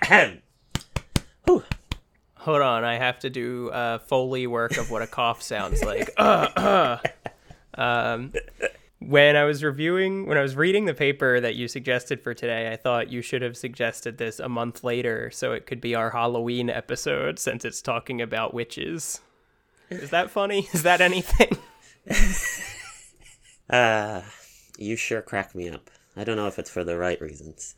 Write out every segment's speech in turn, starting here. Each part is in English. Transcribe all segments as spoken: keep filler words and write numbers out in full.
Whew. Hold on, I have to do uh, Foley work of what a cough sounds like. uh, uh. Um, when I was reviewing, when I was reading the paper that you suggested for today, I thought you should have suggested this a month later so it could be our Halloween episode since it's talking about witches. Is that funny? Is that anything? uh, you sure crack me up. I don't know if it's for the right reasons.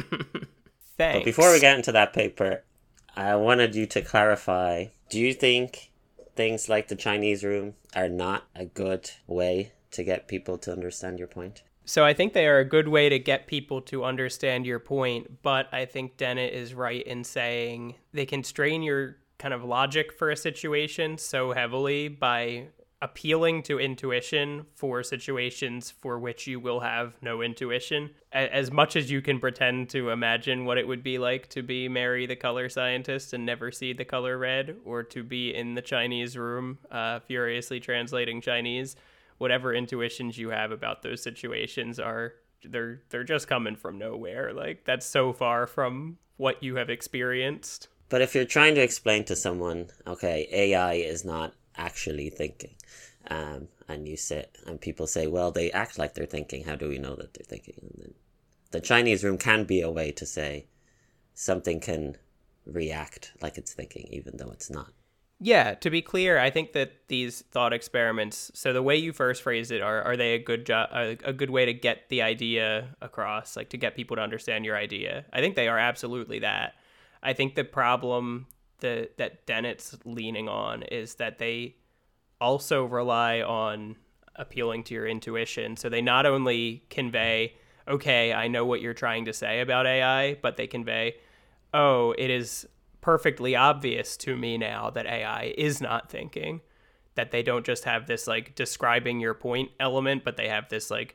Thanks. But before we get into that paper, I wanted you to clarify, do you think things like the Chinese room are not a good way to get people to understand your point? So I think they are a good way to get people to understand your point, but I think Dennett is right in saying they can strain your kind of logic for a situation so heavily by appealing to intuition for situations for which you will have no intuition. As much as you can pretend to imagine what it would be like to be Mary the color scientist and never see the color red, or to be in the Chinese room uh, furiously translating Chinese, whatever intuitions you have about those situations are, they're they're just coming from nowhere. Like, that's so far from what you have experienced. But if you're trying to explain to someone, okay, A I is not actually thinking, um, and you sit and people say, well, they act like they're thinking. How do we know that they're thinking? And then the Chinese room can be a way to say something can react like it's thinking, even though it's not. Yeah, to be clear, I think that these thought experiments, so the way you first phrased it, are are they a good jo- a, a good way to get the idea across, like to get people to understand your idea? I think they are absolutely that. I think the problem that that Dennett's leaning on is that they also rely on appealing to your intuition. So they not only convey, okay, I know what you're trying to say about A I, but they convey, oh, it is perfectly obvious to me now that A I is not thinking, that they don't just have this like describing your point element, but they have this like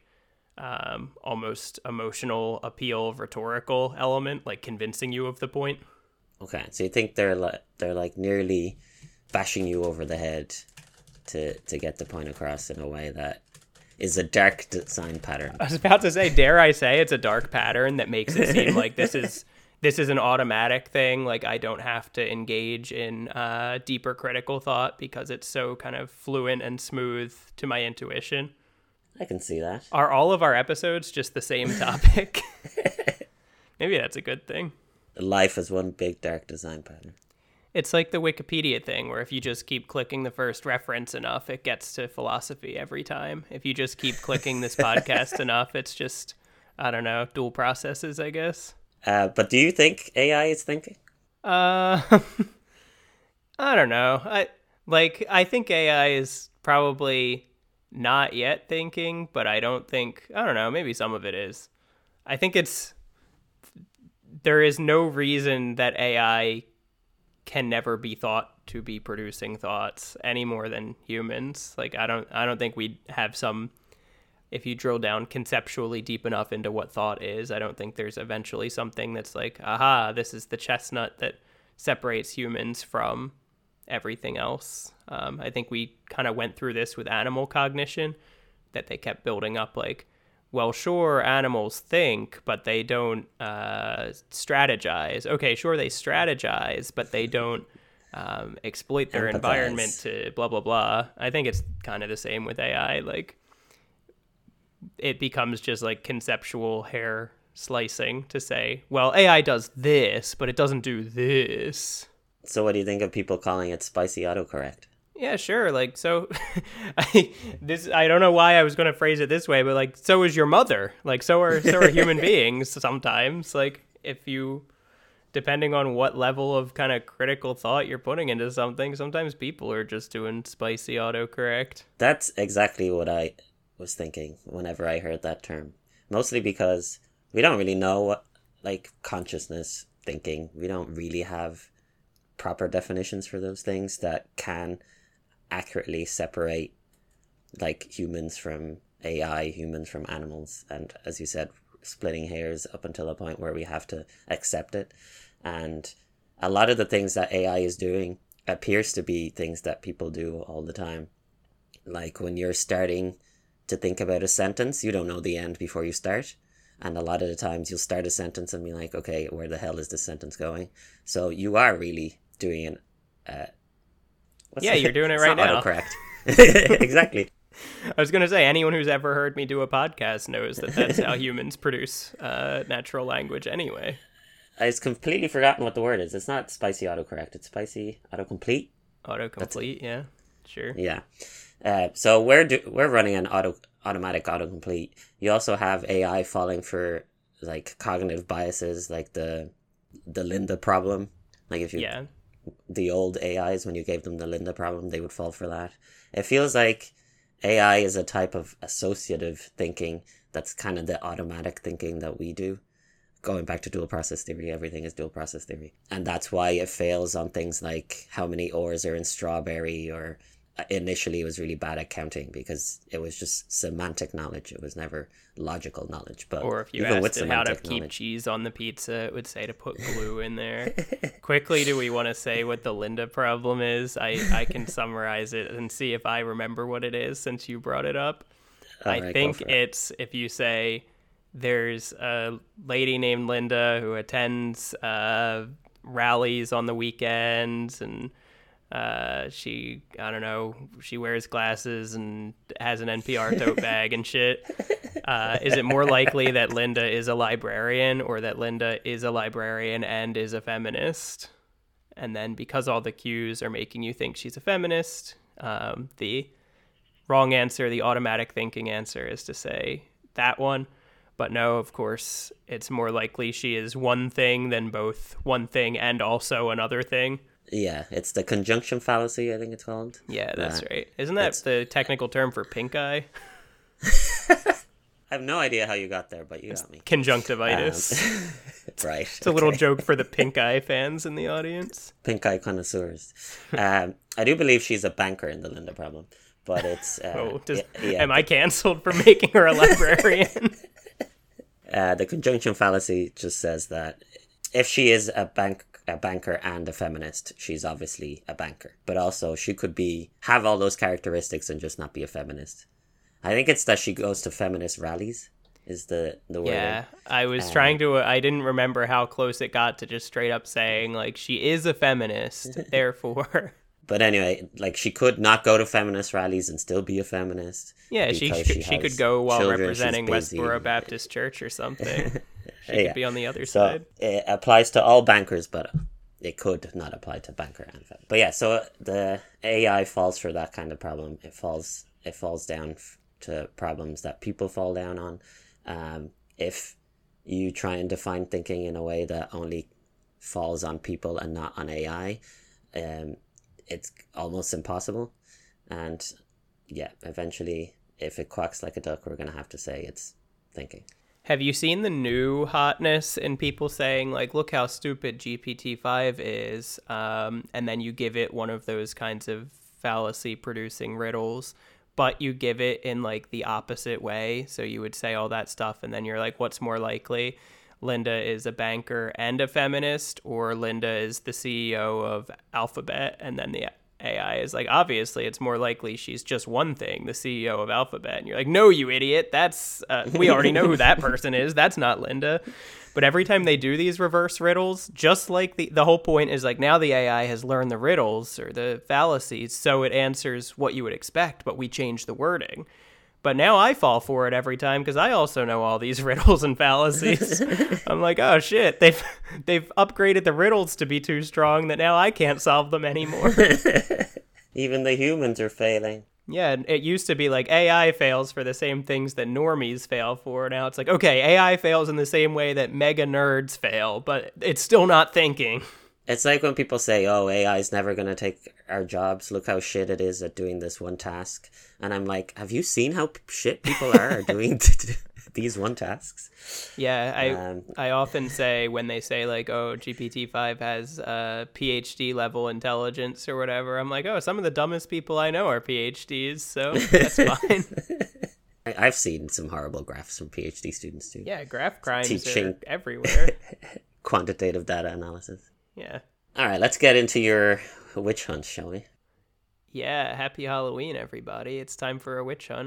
um, almost emotional appeal, rhetorical element, like convincing you of the point. Okay, so you think they're like they're like nearly bashing you over the head to to get the point across in a way that is a dark design pattern. I was about to say, dare I say, it's a dark pattern that makes it seem like this is this is an automatic thing. Like I don't have to engage in uh, deeper critical thought because it's so kind of fluent and smooth to my intuition. I can see that. Are all of our episodes just the same topic? Maybe that's a good thing. Life is one big dark design pattern. It's like the Wikipedia thing where if you just keep clicking the first reference enough, it gets to philosophy every time. If you just keep clicking this podcast enough, it's just, I don't know, dual processes, I guess. Uh, but do you think A I is thinking? Uh, I don't know. I like. I think A I is probably not yet thinking, but I don't think. I don't know. Maybe some of it is. I think it's. There is no reason that A I can never be thought to be producing thoughts any more than humans. Like I don't. I don't think we have some. If you drill down conceptually deep enough into what thought is, I don't think there's eventually something that's like, aha, this is the chestnut that separates humans from everything else. Um, I think we kind of went through this with animal cognition, that they kept building up like, well, sure, animals think, but they don't uh, strategize. Okay, sure, they strategize, but they don't um, exploit their Empathize. environment to blah, blah, blah. I think it's kind of the same with A I. Like, it becomes just like conceptual hair slicing to say, well, A I does this, but it doesn't do this. So what do you think of people calling it spicy autocorrect? Yeah, sure. Like, so I this I don't know why I was going to phrase it this way, but like, so is your mother. Like, so are so are human beings sometimes. Like, if you, depending on what level of kind of critical thought you're putting into something, sometimes people are just doing spicy autocorrect. That's exactly what I was thinking whenever I heard that term. Mostly because we don't really know what, like, consciousness thinking. We don't really have proper definitions for those things that can accurately separate, like, humans from A I, humans from animals, and, as you said, splitting hairs up until a point where we have to accept it. And a lot of the things that A I is doing appears to be things that people do all the time. Like when you're starting to think about a sentence, you don't know the end before you start. And a lot of the times you'll start a sentence and be like, okay, where the hell is this sentence going? So you are really doing an, uh, what's Yeah, it? you're doing it It's right not now. autocorrect. Exactly. I was going to say, anyone who's ever heard me do a podcast knows that that's how humans produce uh, natural language anyway. I've completely forgotten what the word is. It's not spicy autocorrect. It's spicy autocomplete. Autocomplete, yeah, sure. Yeah. Uh, so we're do- we're running an auto automatic autocomplete. You also have A I falling for like cognitive biases, like the the Linda problem. Like if you Yeah. the old A Is, when you gave them the Linda problem, they would fall for that. It feels like A I is a type of associative thinking that's kind of the automatic thinking that we do. Going back to dual process theory, everything is dual process theory. And that's why it fails on things like how many ores are in strawberry, or initially it was really bad at counting because it was just semantic knowledge. It was never logical knowledge. But Or if you even with asked it how to semantic keep knowledge, cheese on the pizza, it would say to put glue in there. Quickly, do we want to say what the Linda problem is? I, I can summarize it and see if I remember what it is since you brought it up. All I right, go think for it. it's if you say there's a lady named Linda who attends uh, rallies on the weekends, and uh, she, I don't know, she wears glasses and has an N P R tote bag and shit. Uh, is it more likely that Linda is a librarian, or that Linda is a librarian and is a feminist? And then because all the cues are making you think she's a feminist, um, the wrong answer, the automatic thinking answer, is to say that one. But no, of course, it's more likely she is one thing than both one thing and also another thing. Yeah, it's the conjunction fallacy, I think it's called. Yeah, that's Uh, right. Isn't that it's- the technical term for pink eye? I have no idea how you got there, but you got me. Conjunctivitis. Um, right. It's a little joke for the pink eye fans in the audience. Pink eye connoisseurs. Um, I do believe she's a banker in the Linda problem, but it's. Uh, Oh, does, yeah, yeah. am I canceled for making her a librarian? Uh, the conjunction fallacy just says that if she is a bank a banker and a feminist, she's obviously a banker. But also, she could be have all those characteristics and just not be a feminist. I think it's that she goes to feminist rallies. Is the the word? Yeah, I was Um, trying to. I didn't remember how close it got to just straight up saying like she is a feminist, therefore. But anyway, like she could not go to feminist rallies and still be a feminist. Yeah, she because she, she has could go while children, she's representing busy. Westboro Baptist Church or something. She Yeah. could be on the other So side. it applies to all bankers, but it could not apply to banker and feminist. But yeah, so the A I falls for that kind of problem. It falls it falls down f- to problems that people fall down on. Um, if you try and define thinking in a way that only falls on people and not on A I, um, it's almost impossible. And yeah, eventually, if it quacks like a duck, we're going to have to say it's thinking. Have you seen the new hotness in people saying like, "Look how stupid G P T five is," um, and then you give it one of those kinds of fallacy-producing riddles, but you give it in like the opposite way. So you would say all that stuff, and then you're like, "What's more likely? Linda is a banker and a feminist, or Linda is the C E O of Alphabet," and then the A I is like, obviously, it's more likely she's just one thing, the C E O of Alphabet. And you're like, no, you idiot. That's, uh, we already know who that person is. That's not Linda. But every time they do these reverse riddles, just like the, the whole point is like now the A I has learned the riddles or the fallacies, so it answers what you would expect, but we change the wording. But now I fall for it every time because I also know all these riddles and fallacies. I'm like, oh shit, they've they've upgraded the riddles to be too strong that now I can't solve them anymore. Even the humans are failing. Yeah, and it used to be like A I fails for the same things that normies fail for. Now it's like, okay, A I fails in the same way that mega nerds fail, but it's still not thinking. It's like when people say, oh, A I is never going to take our jobs. Look how shit it is at doing this one task. And I'm like, have you seen how p- shit people are at doing these one tasks? Yeah, I Um, I often say when they say like, oh, G P T five has uh, PhD level intelligence or whatever, I'm like, oh, some of the dumbest people I know are PhDs, so that's fine. I- I've seen some horrible graphs from PhD students too. Yeah, graph crimes Teaching. are everywhere. Quantitative data analysis. Yeah. All right, let's get into your witch hunt, shall we? Yeah, happy Halloween, everybody. It's time for a witch hunt.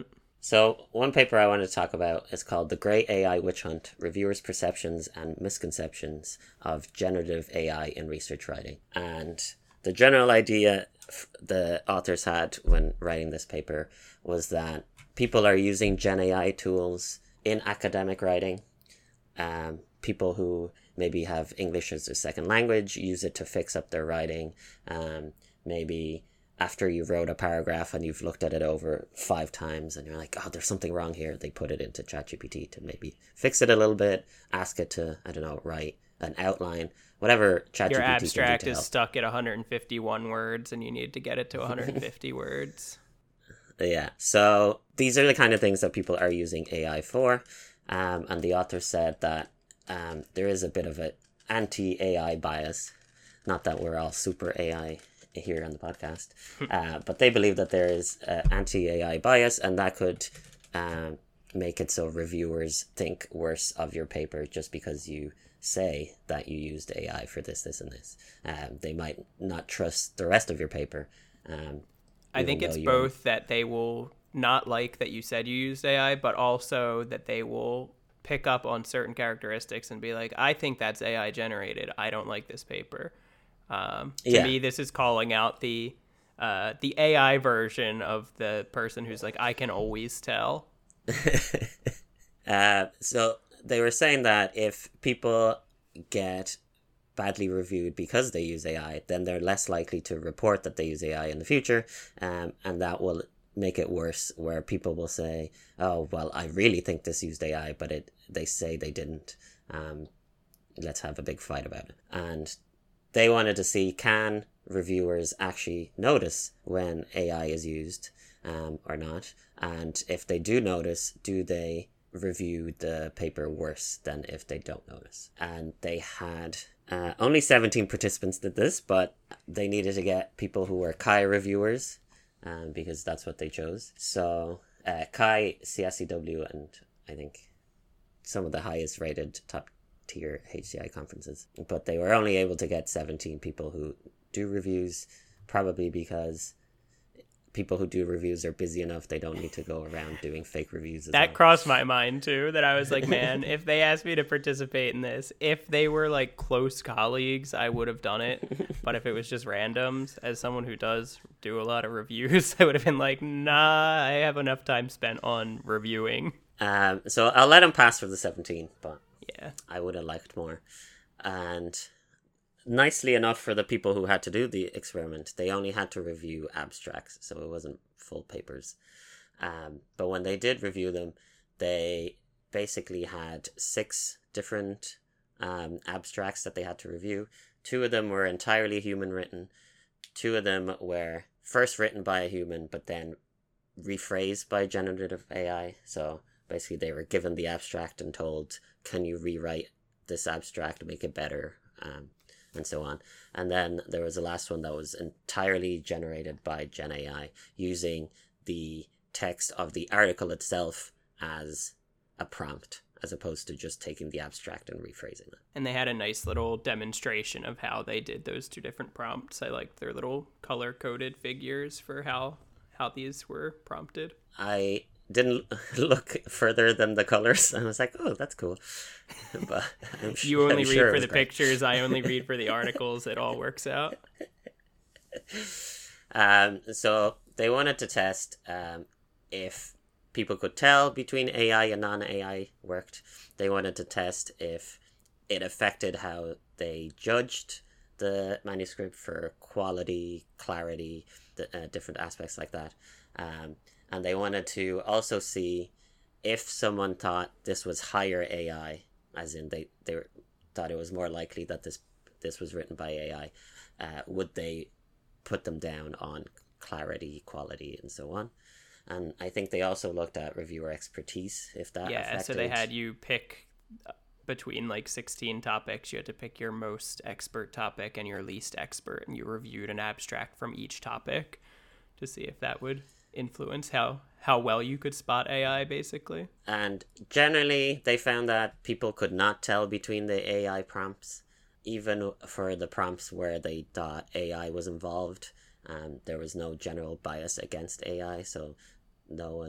So one paper I want to talk about is called The Great A I Witch Hunt, Reviewers' Perceptions and Misconceptions of Generative A I in Research Writing. And the general idea the authors had when writing this paper was that people are using Gen A I tools in academic writing. Um, people who maybe have English as their second language use it to fix up their writing. Um, maybe after you wrote a paragraph and you've looked at it over five times and you're like, oh, there's something wrong here. They put it into ChatGPT to maybe fix it a little bit, ask it to, I don't know, write an outline, whatever ChatGPT Your can abstract do to is help. stuck at one hundred fifty-one words and you need to get it to one hundred fifty words. Yeah, so these are the kind of things that people are using A I for. Um, and the author said that um, there is a bit of an anti-A I bias. Not that we're all super A I here on the podcast, uh, but they believe that there is uh, anti-A I bias, and that could um, make it so reviewers think worse of your paper just because you say that you used A I for this, this, and this. Um, they might not trust the rest of your paper. Um, I think it's both that they will not like that you said you used A I, but also that they will pick up on certain characteristics and be like, I think that's A I generated. I don't like this paper. Um, to yeah. me, this is calling out the uh, the A I version of the person who's like, I can always tell. uh, so they were saying that if people get badly reviewed because they use A I, then they're less likely to report that they use A I in the future, um, and that will make it worse, where people will say, oh, well, I really think this used A I, but it they say they didn't. Um, let's have a big fight about it. And they wanted to see, can reviewers actually notice when A I is used um, or not? And if they do notice, do they review the paper worse than if they don't notice? And they had uh, only seventeen participants did this, but they needed to get people who were C H I reviewers um, because that's what they chose. So uh, C H I, C S E W, and I think some of the highest rated top tier H C I conferences, but they were only able to get seventeen people who do reviews, probably because people who do reviews are busy enough. They don't need to go around doing fake reviews. As that well. crossed my mind too, that I was like, man, if they asked me to participate in this, if they were like close colleagues, I would have done it. But if it was just randoms, as someone who does do a lot of reviews, I would have been like, nah, I have enough time spent on reviewing. Um, so I'll let them pass for the seventeen, but yeah, I would have liked more. And nicely enough for the people who had to do the experiment, they only had to review abstracts, so it wasn't full papers. Um, but when they did review them, they basically had six different um, abstracts that they had to review. Two of them were entirely human written. Two of them were first written by a human, but then rephrased by generative A I. So basically they were given the abstract and told, can you rewrite this abstract, make it better, um, and so on. And then there was the last one that was entirely generated by Gen A I using the text of the article itself as a prompt, as opposed to just taking the abstract and rephrasing it. And they had a nice little demonstration of how they did those two different prompts. I liked their little color-coded figures for how how these were prompted. I didn't look further than the colors. I was like, oh, that's cool. But I'm sh- you only I'm read sure for the great. pictures. I only read for the articles. It all works out. Um, so they wanted to test um, if people could tell between A I and non-A I worked. They wanted to test if it affected how they judged the manuscript for quality, clarity, the, uh, different aspects like that. Um, and they wanted to also see if someone thought this was higher A I, as in they, they were, thought it was more likely that this this was written by A I, uh, would they put them down on clarity, quality, and so on. And I think they also looked at reviewer expertise, if that yeah, affected. so they had you pick between like sixteen topics. You had to pick your most expert topic and your least expert, and you reviewed an abstract from each topic to see if that would influence how how well you could spot A I, basically. And generally, they found that people could not tell between the A I prompts, even for the prompts where they thought A I was involved. Um, there was no general bias against A I, so no one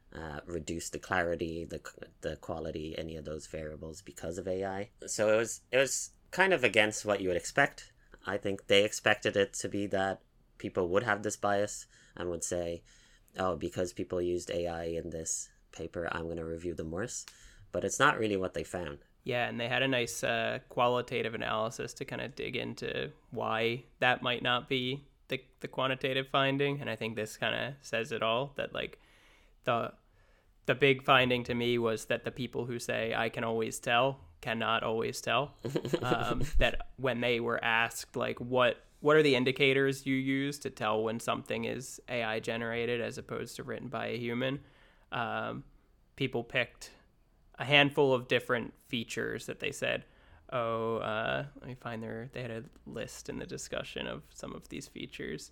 uh, reduce the clarity, the the quality, any of those variables because of A I. So it was it was kind of against what you would expect. I think they expected it to be that people would have this bias and would say, oh, because people used A I in this paper, I'm going to review them worse. But it's not really what they found. Yeah, and they had a nice uh, qualitative analysis to kind of dig into why that might not be the, the quantitative finding. And I think this kind of says it all, that like the the big finding to me was that the people who say I can always tell cannot always tell. Um, that when they were asked like what what are the indicators you use to tell when something is A I generated as opposed to written by a human, um, people picked a handful of different features that they said, oh, uh, let me find their, they had a list in the discussion of some of these features.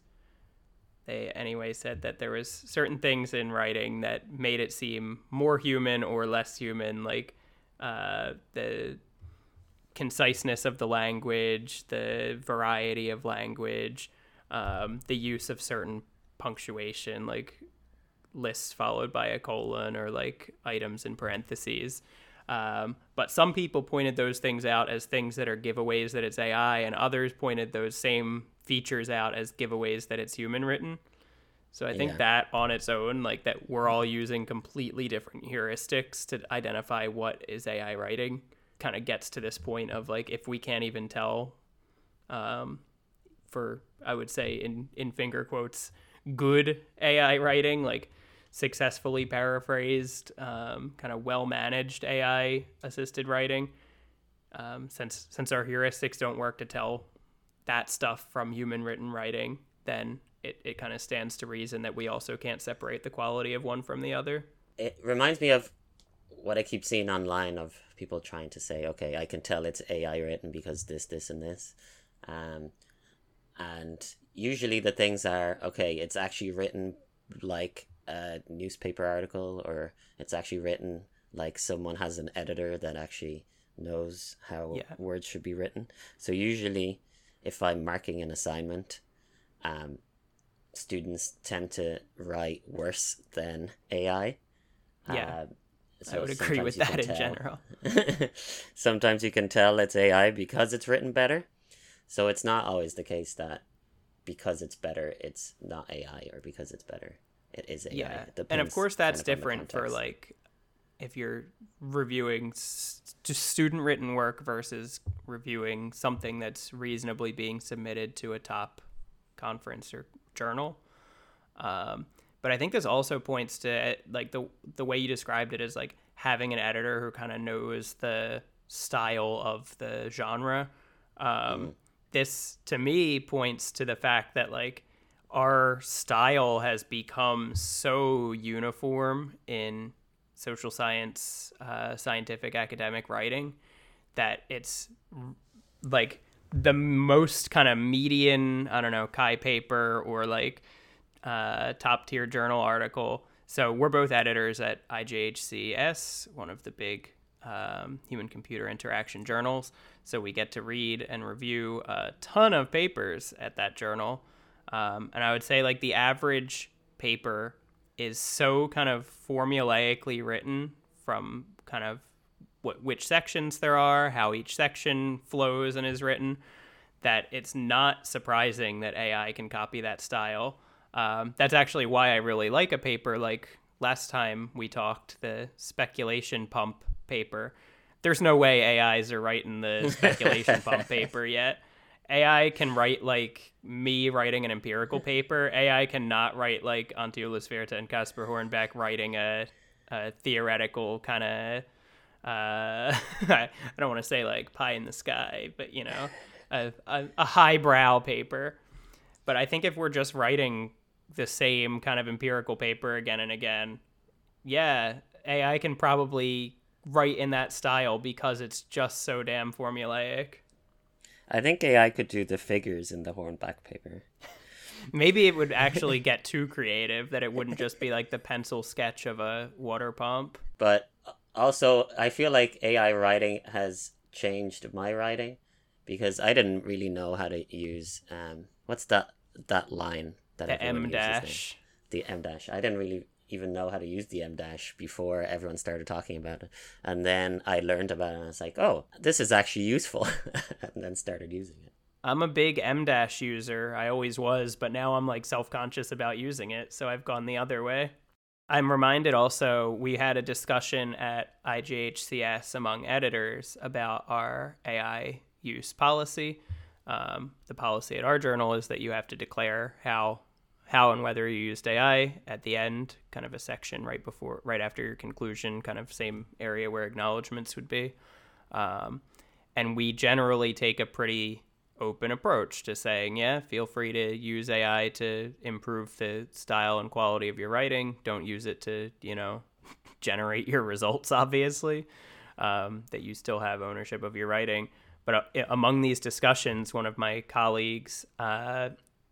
They anyway said that there was certain things in writing that made it seem more human or less human, like uh, the conciseness of the language, the variety of language, um, the use of certain punctuation, like lists followed by a colon or like items in parentheses. Um, but some people pointed those things out as things that are giveaways that it's A I, and others pointed those same features out as giveaways that it's human written. So I think Yeah. that on its own, like that we're all using completely different heuristics to identify what is A I writing, kind of gets to this point of like, if we can't even tell, um, for, I would say in, in finger quotes, good A I writing, like successfully paraphrased, um, kind of well-managed A I assisted writing, um, since since our heuristics don't work to tell that stuff from human written writing, then it, it kind of stands to reason that we also can't separate the quality of one from the other. It reminds me of what I keep seeing online of people trying to say, okay, I can tell it's A I written because this, this, and this. Um, and usually the things are, okay, it's actually written like a newspaper article, or it's actually written like someone has an editor that actually knows how Yeah. words should be written. So usually if I'm marking an assignment, um, students tend to write worse than A I. Yeah. Uh, so I would agree with sometimes you that can in tell- general. Sometimes you can tell it's A I because it's written better. So it's not always the case that because it's better, it's not A I, or because it's better, it is A I. Yeah. It And of depends course, that's kind of on the different for context. like if you're reviewing s- just student written work versus reviewing something that's reasonably being submitted to a top conference or journal. Um, but I think this also points to like the the way you described it as like having an editor who kind of knows the style of the genre. Um, Mm. This to me points to the fact that like our style has become so uniform in social science, uh, scientific academic writing, that it's like the most kind of median, I don't know, Chi paper or like uh, top tier journal article. So we're both editors at I J H C S, one of the big um, human computer interaction journals. So we get to read and review a ton of papers at that journal. Um, and I would say like the average paper is so kind of formulaically written from kind of what which sections there are, how each section flows and is written, that it's not surprising that A I can copy that style. Um, that's actually why I really like a paper like last time we talked, the speculation pump paper. There's no way A Is are writing the speculation pump paper yet. A I can write like me writing an empirical paper. A I cannot write like Antiolus Verta and Caspar Hornbeck writing a, a theoretical kind of, uh, I don't want to say like pie in the sky, but you know, a, a, a highbrow paper. But I think if we're just writing the same kind of empirical paper again and again, yeah, A I can probably write in that style because it's just so damn formulaic. I think A I could do the figures in the Hornback paper. Maybe it would actually get too creative, that it wouldn't just be like the pencil sketch of a water pump. But also, I feel like A I writing has changed my writing, because I didn't really know how to use um what's that that line that The everyone M uses now? dash. The M dash. I didn't really even know how to use the M dash before everyone started talking about it. And then I learned about it and I was like, oh, this is actually useful. And then started using it. I'm a big M dash user. I always was, but now I'm like self-conscious about using it. So I've gone the other way. I'm reminded also, we had a discussion at I G H C S among editors about our A I use policy. Um, the policy at our journal is that you have to declare how how and whether you used A I at the end, kind of a section right before, right after your conclusion, kind of same area where acknowledgments would be. Um, and we generally take a pretty open approach to saying, yeah, feel free to use A I to improve the style and quality of your writing. Don't use it to, you know, generate your results, obviously, um, that you still have ownership of your writing. But uh, among these discussions, one of my colleagues uh,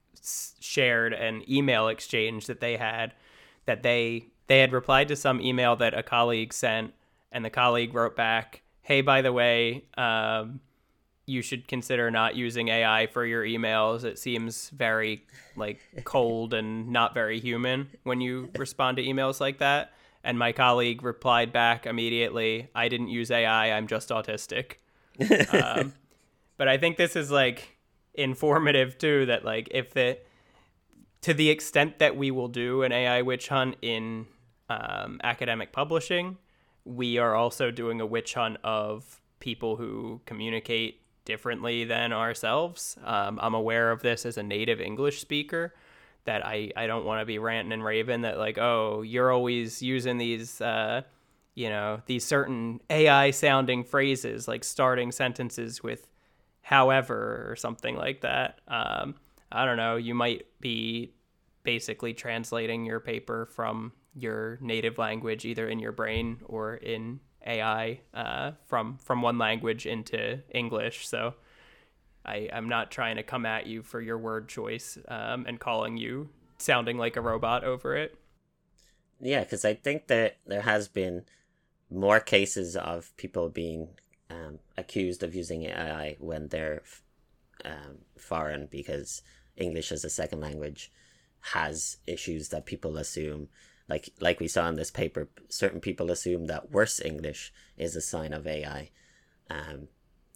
shared an email exchange that they had, that they they had replied to some email that a colleague sent, and the colleague wrote back, hey, by the way, um, you should consider not using A I for your emails. It seems very like cold and not very human when you respond to emails like that. And my colleague replied back immediately, I didn't use A I, I'm just autistic. um, but I think this is like informative too, that like if the to the extent that we will do an A I witch hunt in um, academic publishing, we are also doing a witch hunt of people who communicate differently than ourselves. Um, I'm aware of this as a native English speaker, that I, I don't want to be ranting and raving that like, oh, you're always using these, uh, you know, these certain A I sounding phrases, like starting sentences with however or something like that. Um, I don't know. You might be basically translating your paper from your native language, either in your brain or in A I, uh, from from one language into English. So I, I'm not trying to come at you for your word choice um, and calling you sounding like a robot over it. Yeah, because I think that there has been more cases of people being um, accused of using A I when they're um, foreign, because English as a second language has issues that people assume. Like like we saw in this paper, certain people assume that worse English is a sign of A I. Um,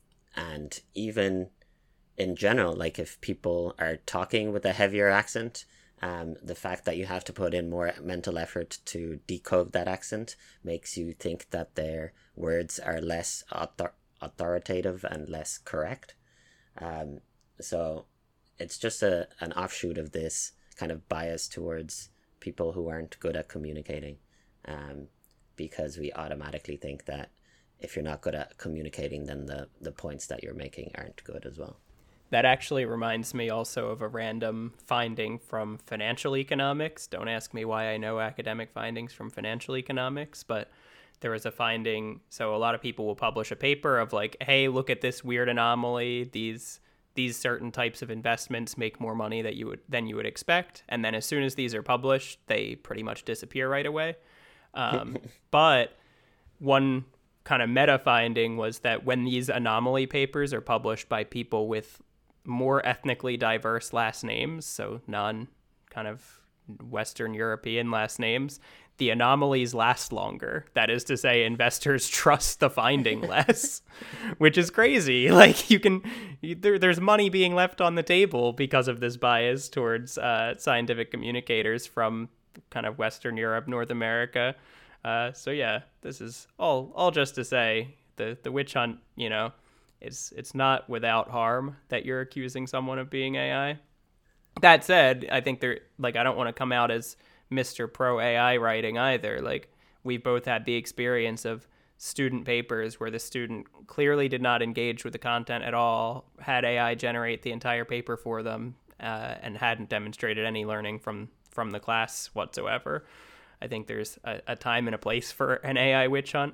and even in general, like if people are talking with a heavier accent, um, the fact that you have to put in more mental effort to decode that accent makes you think that their words are less author- authoritative and less correct. Um, so it's just a an offshoot of this kind of bias towards people who aren't good at communicating, um, because we automatically think that if you're not good at communicating, then the, the points that you're making aren't good as well. That actually reminds me also of a random finding from financial economics. Don't ask me why I know academic findings from financial economics, but there was a finding. So a lot of people will publish a paper of like, hey, look at this weird anomaly. These these certain types of investments make more money that you would than you would expect. And then as soon as these are published, they pretty much disappear right away. Um, but one kind of meta finding was that when these anomaly papers are published by people with more ethnically diverse last names, so non kind of Western European last names, the anomalies last longer. That is to say, investors trust the finding less, which is crazy. Like you can, you, there, there's money being left on the table because of this bias towards uh, scientific communicators from kind of Western Europe, North America. Uh, so yeah, this is all all just to say the the witch hunt, you know, it's it's not without harm that you're accusing someone of being A I. That said, I think they're like, I don't want to come out as Mister Pro A I writing either. Like we both had the experience of student papers where the student clearly did not engage with the content at all, had A I generate the entire paper for them, uh, and hadn't demonstrated any learning from from the class whatsoever. I think there's a, a time and a place for an A I witch hunt,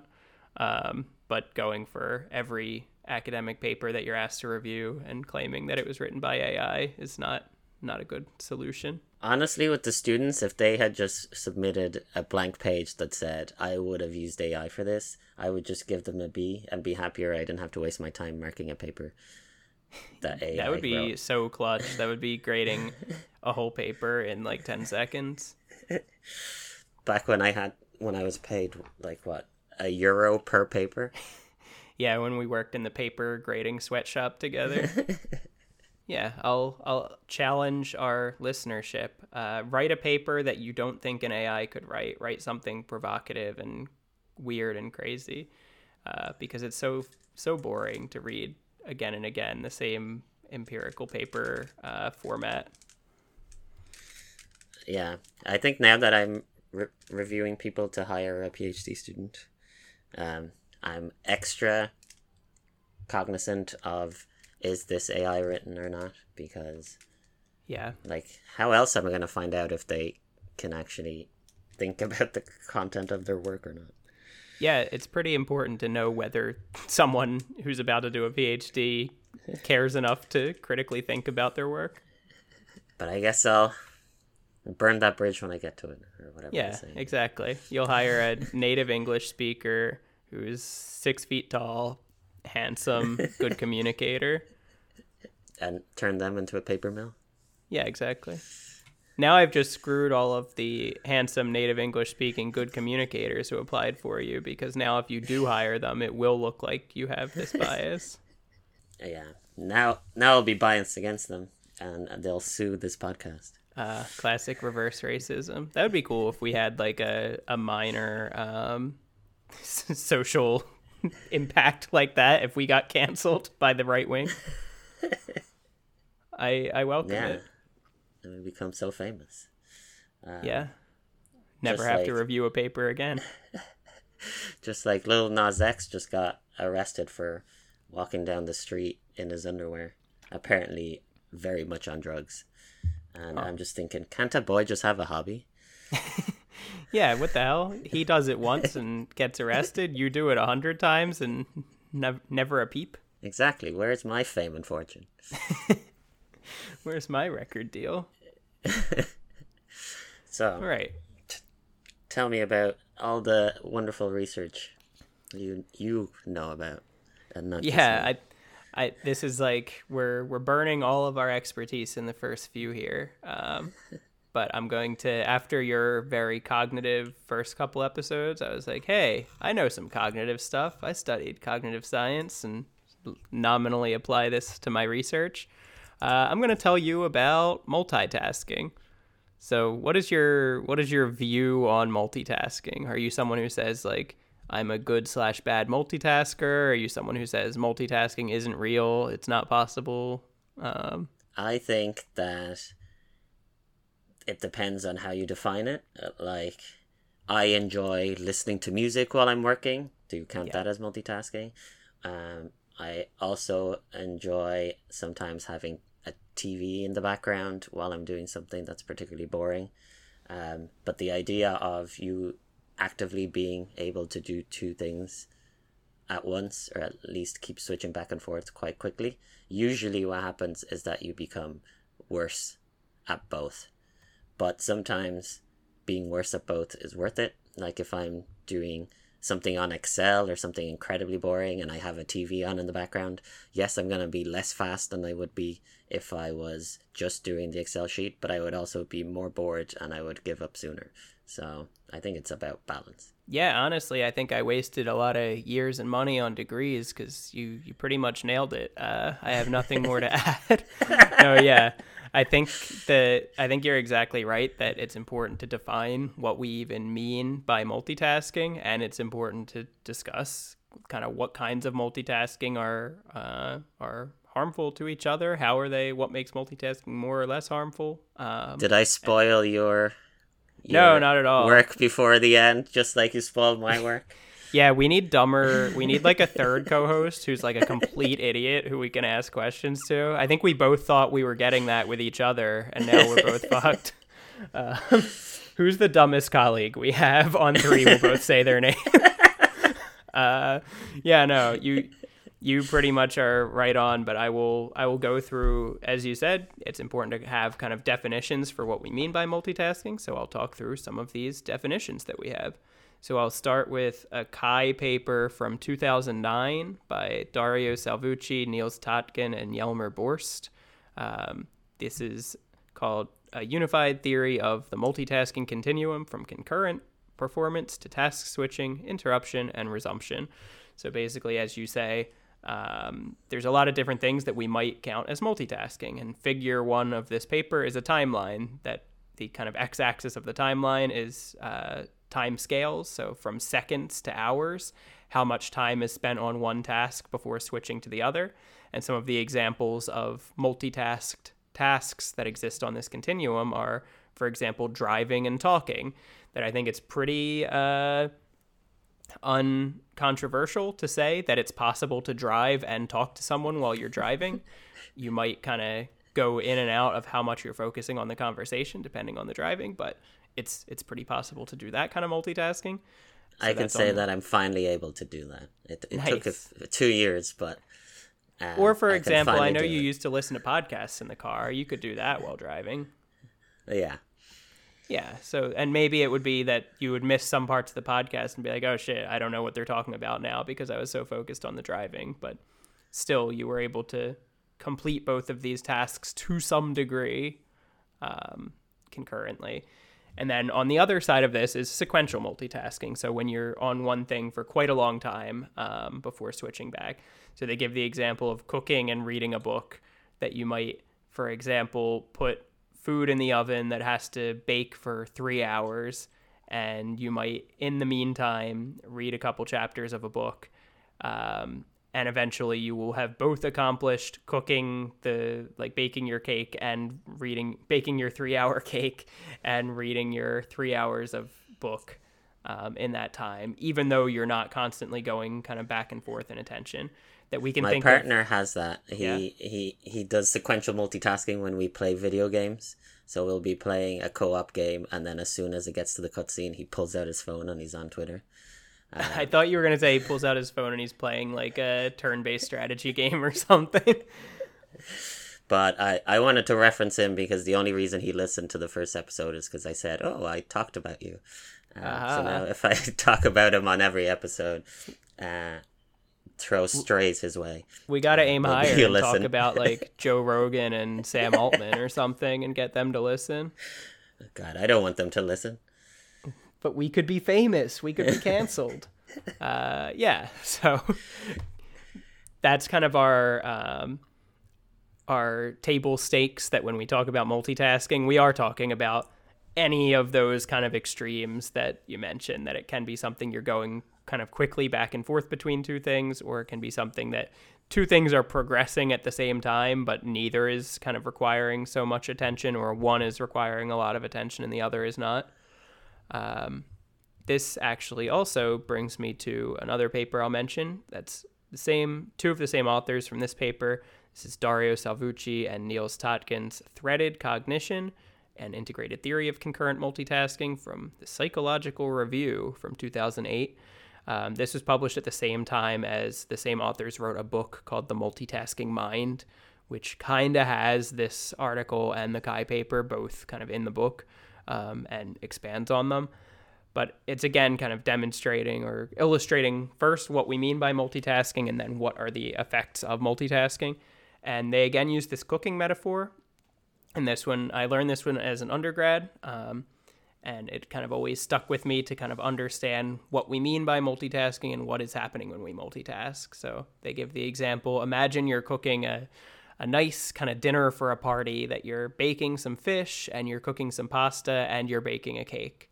um, but going for every academic paper that you're asked to review and claiming that it was written by A I is not not a good solution. Honestly, with the students, if they had just submitted a blank page that said, I would have used A I for this, I would just give them a B and be happier I didn't have to waste my time marking a paper that A I That would be wrote. so clutch. That would be grading a whole paper in like ten seconds. back when I had when I was paid like what a euro per paper. Yeah, when we worked in the paper grading sweatshop together. Yeah, I'll I'll challenge our listenership. Uh, write a paper that you don't think an A I could write. Write something provocative and weird and crazy, uh, because it's so so boring to read again and again the same empirical paper uh, format. Yeah, I think now that I'm re- reviewing people to hire a PhD student, um, I'm extra cognizant of, is this A I written or not? Because, yeah, like, how else am I going to find out if they can actually think about the content of their work or not? Yeah, it's pretty important to know whether someone who's about to do a PhD cares enough to critically think about their work. But I guess I'll burn that bridge when I get to it, or whatever. Yeah, exactly. You'll hire a native English speaker who's six feet tall, handsome, good communicator. And turn them into a paper mill? Yeah, exactly. Now I've just screwed all of the handsome native English speaking good communicators who applied for you, because now if you do hire them, it will look like you have this bias. Yeah. Now now I'll be biased against them, and they'll sue this podcast. Uh, classic reverse racism. That would be cool if we had like a, a minor um, social impact like that if we got canceled by the right wing. I I welcome yeah. it. And we become so famous. Um, yeah. Never have like, to review a paper again. Just like Lil Nas X just got arrested for walking down the street in his underwear, apparently very much on drugs. And oh. I'm just thinking, can't a boy just have a hobby? Yeah, what the hell? He does it once and gets arrested. You do it a hundred times and ne- never a peep. Exactly. Where's my fame and fortune? Where's my record deal? So, right. T- tell me about all the wonderful research you you know about, and not yeah. Just me. I, I. This is like we're we're burning all of our expertise in the first few here. Um, but I'm going to, after your very cognitive first couple episodes, I was like, hey, I know some cognitive stuff. I studied cognitive science and nominally apply this to my research. Uh, I'm going to tell you about multitasking. So what is your what is your view on multitasking? Are you someone who says, like, I'm a good slash bad multitasker? Are you someone who says multitasking isn't real, it's not possible? Um, I think that it depends on how you define it. Like, I enjoy listening to music while I'm working. Do you count yeah. that as multitasking? Um, I also enjoy sometimes having a T V in the background while I'm doing something that's particularly boring. Um, but the idea of you actively being able to do two things at once, or at least keep switching back and forth quite quickly, usually what happens is that you become worse at both. But sometimes being worse at both is worth it. Like if I'm doing something on Excel or something incredibly boring and I have a T V on in the background, yes, I'm going to be less fast than I would be if I was just doing the Excel sheet, but I would also be more bored and I would give up sooner. So I think it's about balance. Yeah, honestly, I think I wasted a lot of years and money on degrees because you, you pretty much nailed it. Uh, I have nothing more to add. No, yeah. I think that I think you're exactly right that it's important to define what we even mean by multitasking, and it's important to discuss kind of what kinds of multitasking are uh, are harmful to each other. How are they? What makes multitasking more or less harmful? Um, Did I spoil and, your, your no, not at all. work before the end, just like you spoiled my work? Yeah, we need dumber. We need like a third co-host who's like a complete idiot who we can ask questions to. I think we both thought we were getting that with each other, and now we're both fucked. Uh, who's the dumbest colleague we have? On three, we'll both say their name. uh, yeah, no, you you pretty much are right on. But I will I will go through, as you said, it's important to have kind of definitions for what we mean by multitasking. So I'll talk through some of these definitions that we have. So I'll start with a C I paper from two thousand nine by Dario Salvucci, Niels Tatkin, and Jelmer Borst. Um, this is called A Unified Theory of the Multitasking Continuum from Concurrent performance to task switching, interruption, and resumption. So basically, as you say, um, there's a lot of different things that we might count as multitasking. And figure one of this paper is a timeline that the kind of x-axis of the timeline is uh, time scales. So from seconds to hours, how much time is spent on one task before switching to the other. And some of the examples of multitasked tasks that exist on this continuum are, for example, driving and talking, that I think it's pretty uh, uncontroversial to say that it's possible to drive and talk to someone while you're driving. You might kind of go in and out of how much you're focusing on the conversation depending on the driving, but it's it's pretty possible to do that kind of multitasking. So I can say on... that I'm finally able to do that. It, it nice. took a, two years, but... Um, or, for I example, I know you it. used to listen to podcasts in the car. You could do that while driving. Yeah. Yeah. So, and maybe it would be that you would miss some parts of the podcast and be like, oh, shit, I don't know what they're talking about now because I was so focused on the driving. But still, you were able to complete both of these tasks to some degree um, concurrently. And then on the other side of this is sequential multitasking. So when you're on one thing for quite a long time um, before switching back. So they give the example of cooking and reading a book, that you might, for example, put food in the oven that has to bake for three hours. And you might, in the meantime, read a couple chapters of a book. Um, and eventually you will have both accomplished cooking the, like baking your cake and reading, baking your three hour cake and reading your three hours of book um, in that time, even though you're not constantly going kind of back and forth in attention. That we can My think partner of, has that. He, yeah? he, he does sequential multitasking when we play video games. So we'll be playing a co-op game, and then as soon as it gets to the cutscene, he pulls out his phone and he's on Twitter. Uh, I thought you were going to say he pulls out his phone and he's playing like a turn-based strategy game or something. But I, I wanted to reference him because the only reason he listened to the first episode is because I said, oh, I talked about you. Uh, uh-huh. So now if I talk about him on every episode, uh, throw strays his way. We got to aim higher and listen. talk about like Joe Rogan and Sam Altman or something and get them to listen. God, I don't want them to listen. But we could be famous. We could be canceled. uh, yeah. So that's kind of our um, our table stakes, that when we talk about multitasking, we are talking about any of those kind of extremes that you mentioned, that it can be something you're going kind of quickly back and forth between two things, or it can be something that two things are progressing at the same time, but neither is kind of requiring so much attention, or one is requiring a lot of attention and the other is not. Um, this actually also brings me to another paper I'll mention. That's the same, two of the same authors from this paper. This is Dario Salvucci and Niels Totken's Threaded Cognition, an Integrated Theory of Concurrent Multitasking, from the Psychological Review from two thousand eight. Um, this was published at the same time as the same authors wrote a book called The Multitasking Mind, which kind of has this article and the Kai paper both kind of in the book. Um, and expands on them. But it's, again, kind of demonstrating or illustrating first what we mean by multitasking and then what are the effects of multitasking. And they, again, use this cooking metaphor. And this one, I learned this one as an undergrad, um, and it kind of always stuck with me to kind of understand what we mean by multitasking and what is happening when we multitask. So they give the example, imagine you're cooking a a nice kind of dinner for a party, that you're baking some fish and you're cooking some pasta and you're baking a cake.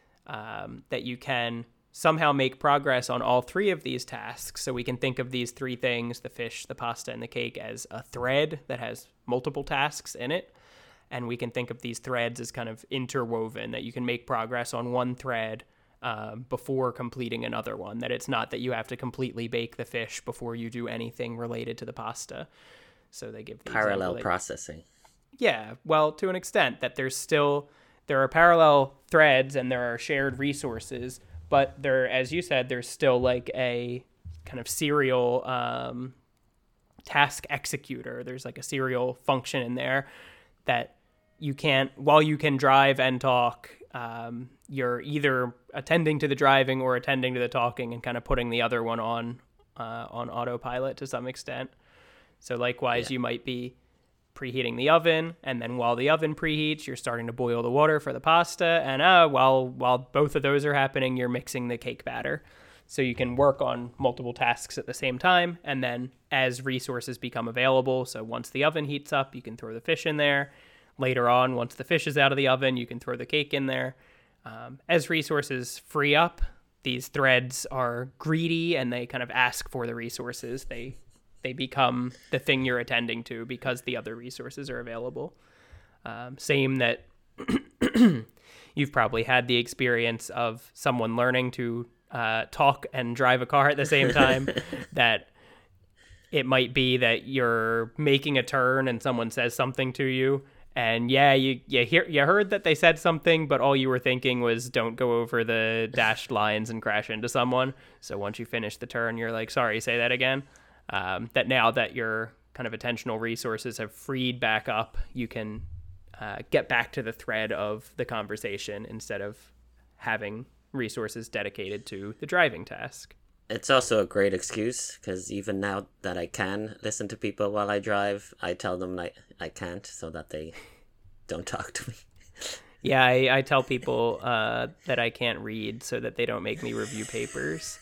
Um, that you can somehow make progress on all three of these tasks. So we can think of these three things, the fish, the pasta, and the cake, as a thread that has multiple tasks in it. And we can think of these threads as kind of interwoven, that you can make progress on one thread um, before completing another one. That it's not that you have to completely bake the fish before you do anything related to the pasta. So they give the parallel example, processing. Yeah, well, to an extent, that there's still, there are parallel threads and there are shared resources, but there, as you said, there's still like a kind of serial um, task executor. There's like a serial function in there that you can't, while you can drive and talk, um, you're either attending to the driving or attending to the talking and kind of putting the other one on uh, on autopilot to some extent. So likewise, yeah. You might be preheating the oven, and then while the oven preheats, you're starting to boil the water for the pasta, and uh, while while both of those are happening, you're mixing the cake batter. So you can work on multiple tasks at the same time, and then as resources become available, so once the oven heats up, you can throw the fish in there. Later on, once the fish is out of the oven, you can throw the cake in there. Um, as resources free up, these threads are greedy, and they kind of ask for the resources. They they become the thing you're attending to because the other resources are available. Um, same that you've probably had the experience of someone learning to uh, talk and drive a car at the same time, that it might be that you're making a turn and someone says something to you, and yeah, you you hear you heard that they said something, but all you were thinking was don't go over the dashed lines and crash into someone. So once you finish the turn, you're like, sorry, say that again. Um, that now that your kind of attentional resources have freed back up, you can uh, get back to the thread of the conversation instead of having resources dedicated to the driving task. It's also a great excuse, because even now that I can listen to people while I drive, I tell them I, I can't, so that they don't talk to me. Yeah, I, I tell people uh, that I can't read so that they don't make me review papers.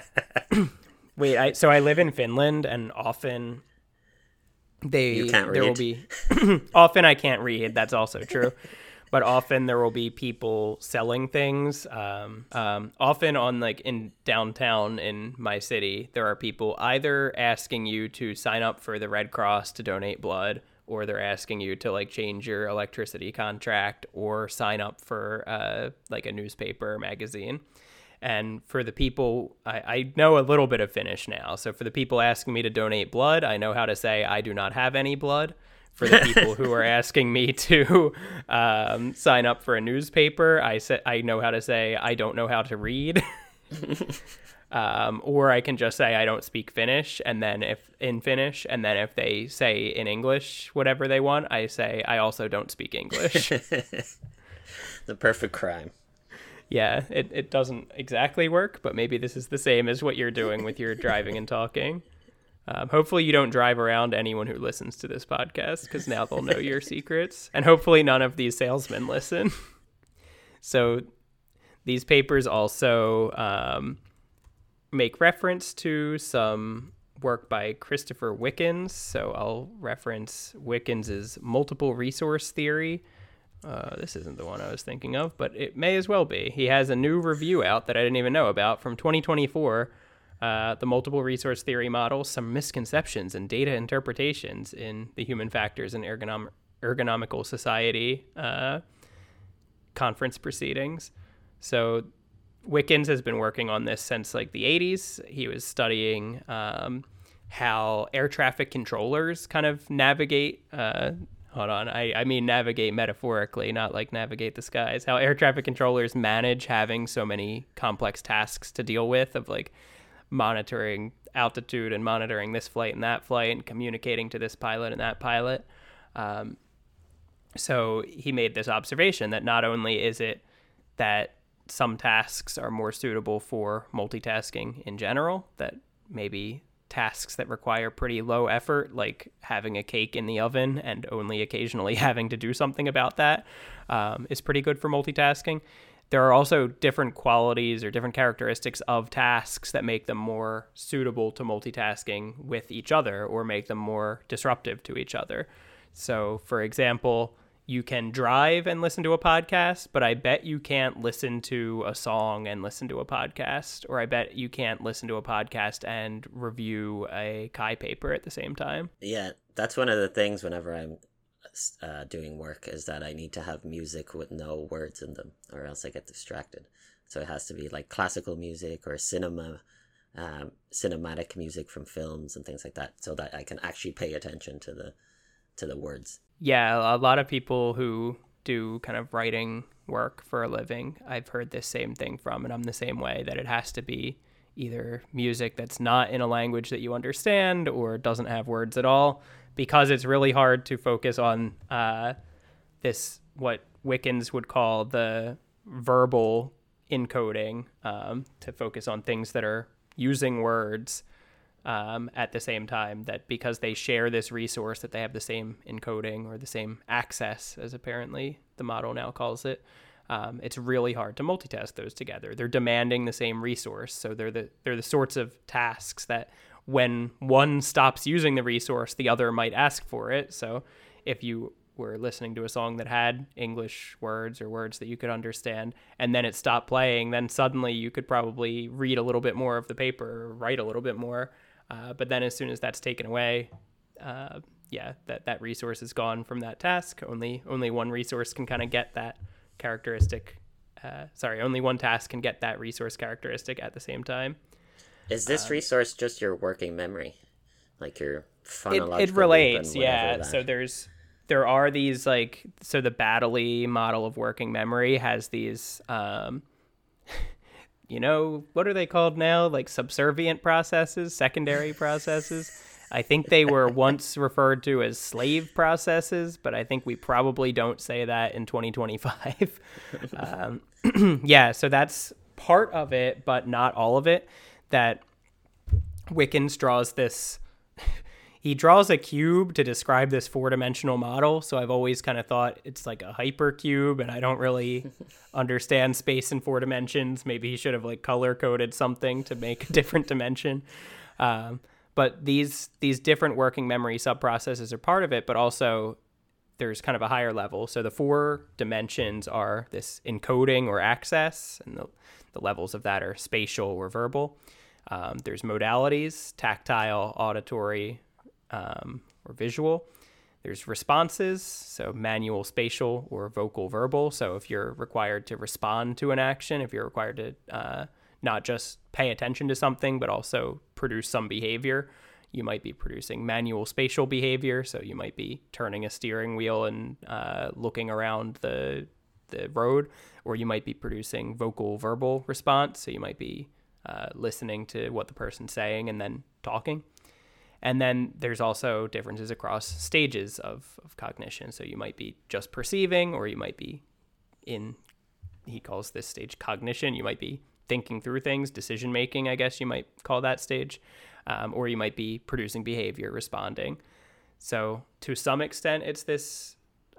Wait, I so I live in Finland, and often they you can't there read. will be often I can't read. That's also true. But often there will be people selling things. Um, um, often on like in downtown in my city, there are people either asking you to sign up for the Red Cross to donate blood, or they're asking you to like change your electricity contract or sign up for uh, like a newspaper or magazine. And for the people, I, I know a little bit of Finnish now. So for the people asking me to donate blood, I know how to say I do not have any blood. For the people who are asking me to um, sign up for a newspaper, I say, I know how to say I don't know how to read. um, or I can just say I don't speak Finnish, and then if in Finnish, and then if they say in English whatever they want, I say I also don't speak English. The perfect crime. Yeah, it, it doesn't exactly work, but maybe this is the same as what you're doing with your driving and talking. Um, hopefully you don't drive around anyone who listens to this podcast, because now they'll know your secrets. And hopefully none of these salesmen listen. So these papers also um, make reference to some work by Christopher Wickens. So I'll reference Wickens's multiple resource theory. Uh, this isn't the one I was thinking of, but it may as well be. He has a new review out that I didn't even know about from twenty twenty-four. Uh, the multiple resource theory model, some misconceptions and data interpretations in the Human Factors and Ergonom- Ergonomical Society uh, conference proceedings. So Wickens has been working on this since like the eighties. He was studying um, how air traffic controllers kind of navigate uh, Hold on. I, I mean navigate metaphorically, not like navigate the skies. How air traffic controllers manage having so many complex tasks to deal with, of like monitoring altitude and monitoring this flight and that flight and communicating to this pilot and that pilot. Um, so he made this observation that not only is it that some tasks are more suitable for multitasking in general, that maybe tasks that require pretty low effort, like having a cake in the oven and only occasionally having to do something about that, um, is pretty good for multitasking. There are also different qualities or different characteristics of tasks that make them more suitable to multitasking with each other or make them more disruptive to each other. So, for example, you can drive and listen to a podcast, but I bet you can't listen to a song and listen to a podcast, or I bet you can't listen to a podcast and review a Kai paper at the same time. Yeah, that's one of the things whenever I'm uh, doing work, is that I need to have music with no words in them, or else I get distracted. So it has to be like classical music or cinema, um, cinematic music from films and things like that, so that I can actually pay attention to the to the words. Yeah, a lot of people who do kind of writing work for a living, I've heard this same thing from, and I'm the same way, that it has to be either music that's not in a language that you understand or doesn't have words at all, because it's really hard to focus on uh, this, what Wickens would call the verbal encoding, um, to focus on things that are using words. um, at the same time, that because they share this resource, that they have the same encoding or the same access, as apparently the model now calls it. Um, it's really hard to multitask those together. They're demanding the same resource, so they're the they're the sorts of tasks that when one stops using the resource, the other might ask for it. So if you were listening to a song that had English words or words that you could understand, and then it stopped playing, then suddenly you could probably read a little bit more of the paper or write a little bit more. Uh, but then as soon as that's taken away, uh, yeah, that, that resource is gone from that task. Only only one resource can kind of get that characteristic. Uh, sorry, only one task can get that resource characteristic at the same time. Is this um, resource just your working memory? Like your phonological It, it relates, loop and yeah. that? So there's there are these like, so the Baddeley model of working memory has these, um, you know, what are they called now? Like subservient processes, secondary processes. I think they were once referred to as slave processes, but I think we probably don't say that in twenty twenty-five. um, yeah, so that's part of it, but not all of it. That Wickens draws this, he draws a cube to describe this four-dimensional model, so I've always kind of thought it's like a hypercube, and I don't really understand space in four dimensions. Maybe he should have like color-coded something to make a different dimension. Um, But these these different working memory subprocesses are part of it, but also there's kind of a higher level. So the four dimensions are this encoding or access, and the, the levels of that are spatial or verbal. Um, there's modalities, tactile, auditory, um, or visual. There's responses, so manual, spatial, or vocal, verbal. So if you're required to respond to an action, if you're required to uh, not just pay attention to something, but also produce some behavior, you might be producing manual spatial behavior. So you might be turning a steering wheel and uh, looking around the the road, or you might be producing vocal verbal response. So you might be uh, listening to what the person's saying and then talking. And then there's also differences across stages of, of cognition. So you might be just perceiving, or you might be in, he calls this stage cognition. You might be thinking through things, decision making, I guess you might call that stage, um, or you might be producing behavior, responding. So to some extent, it's this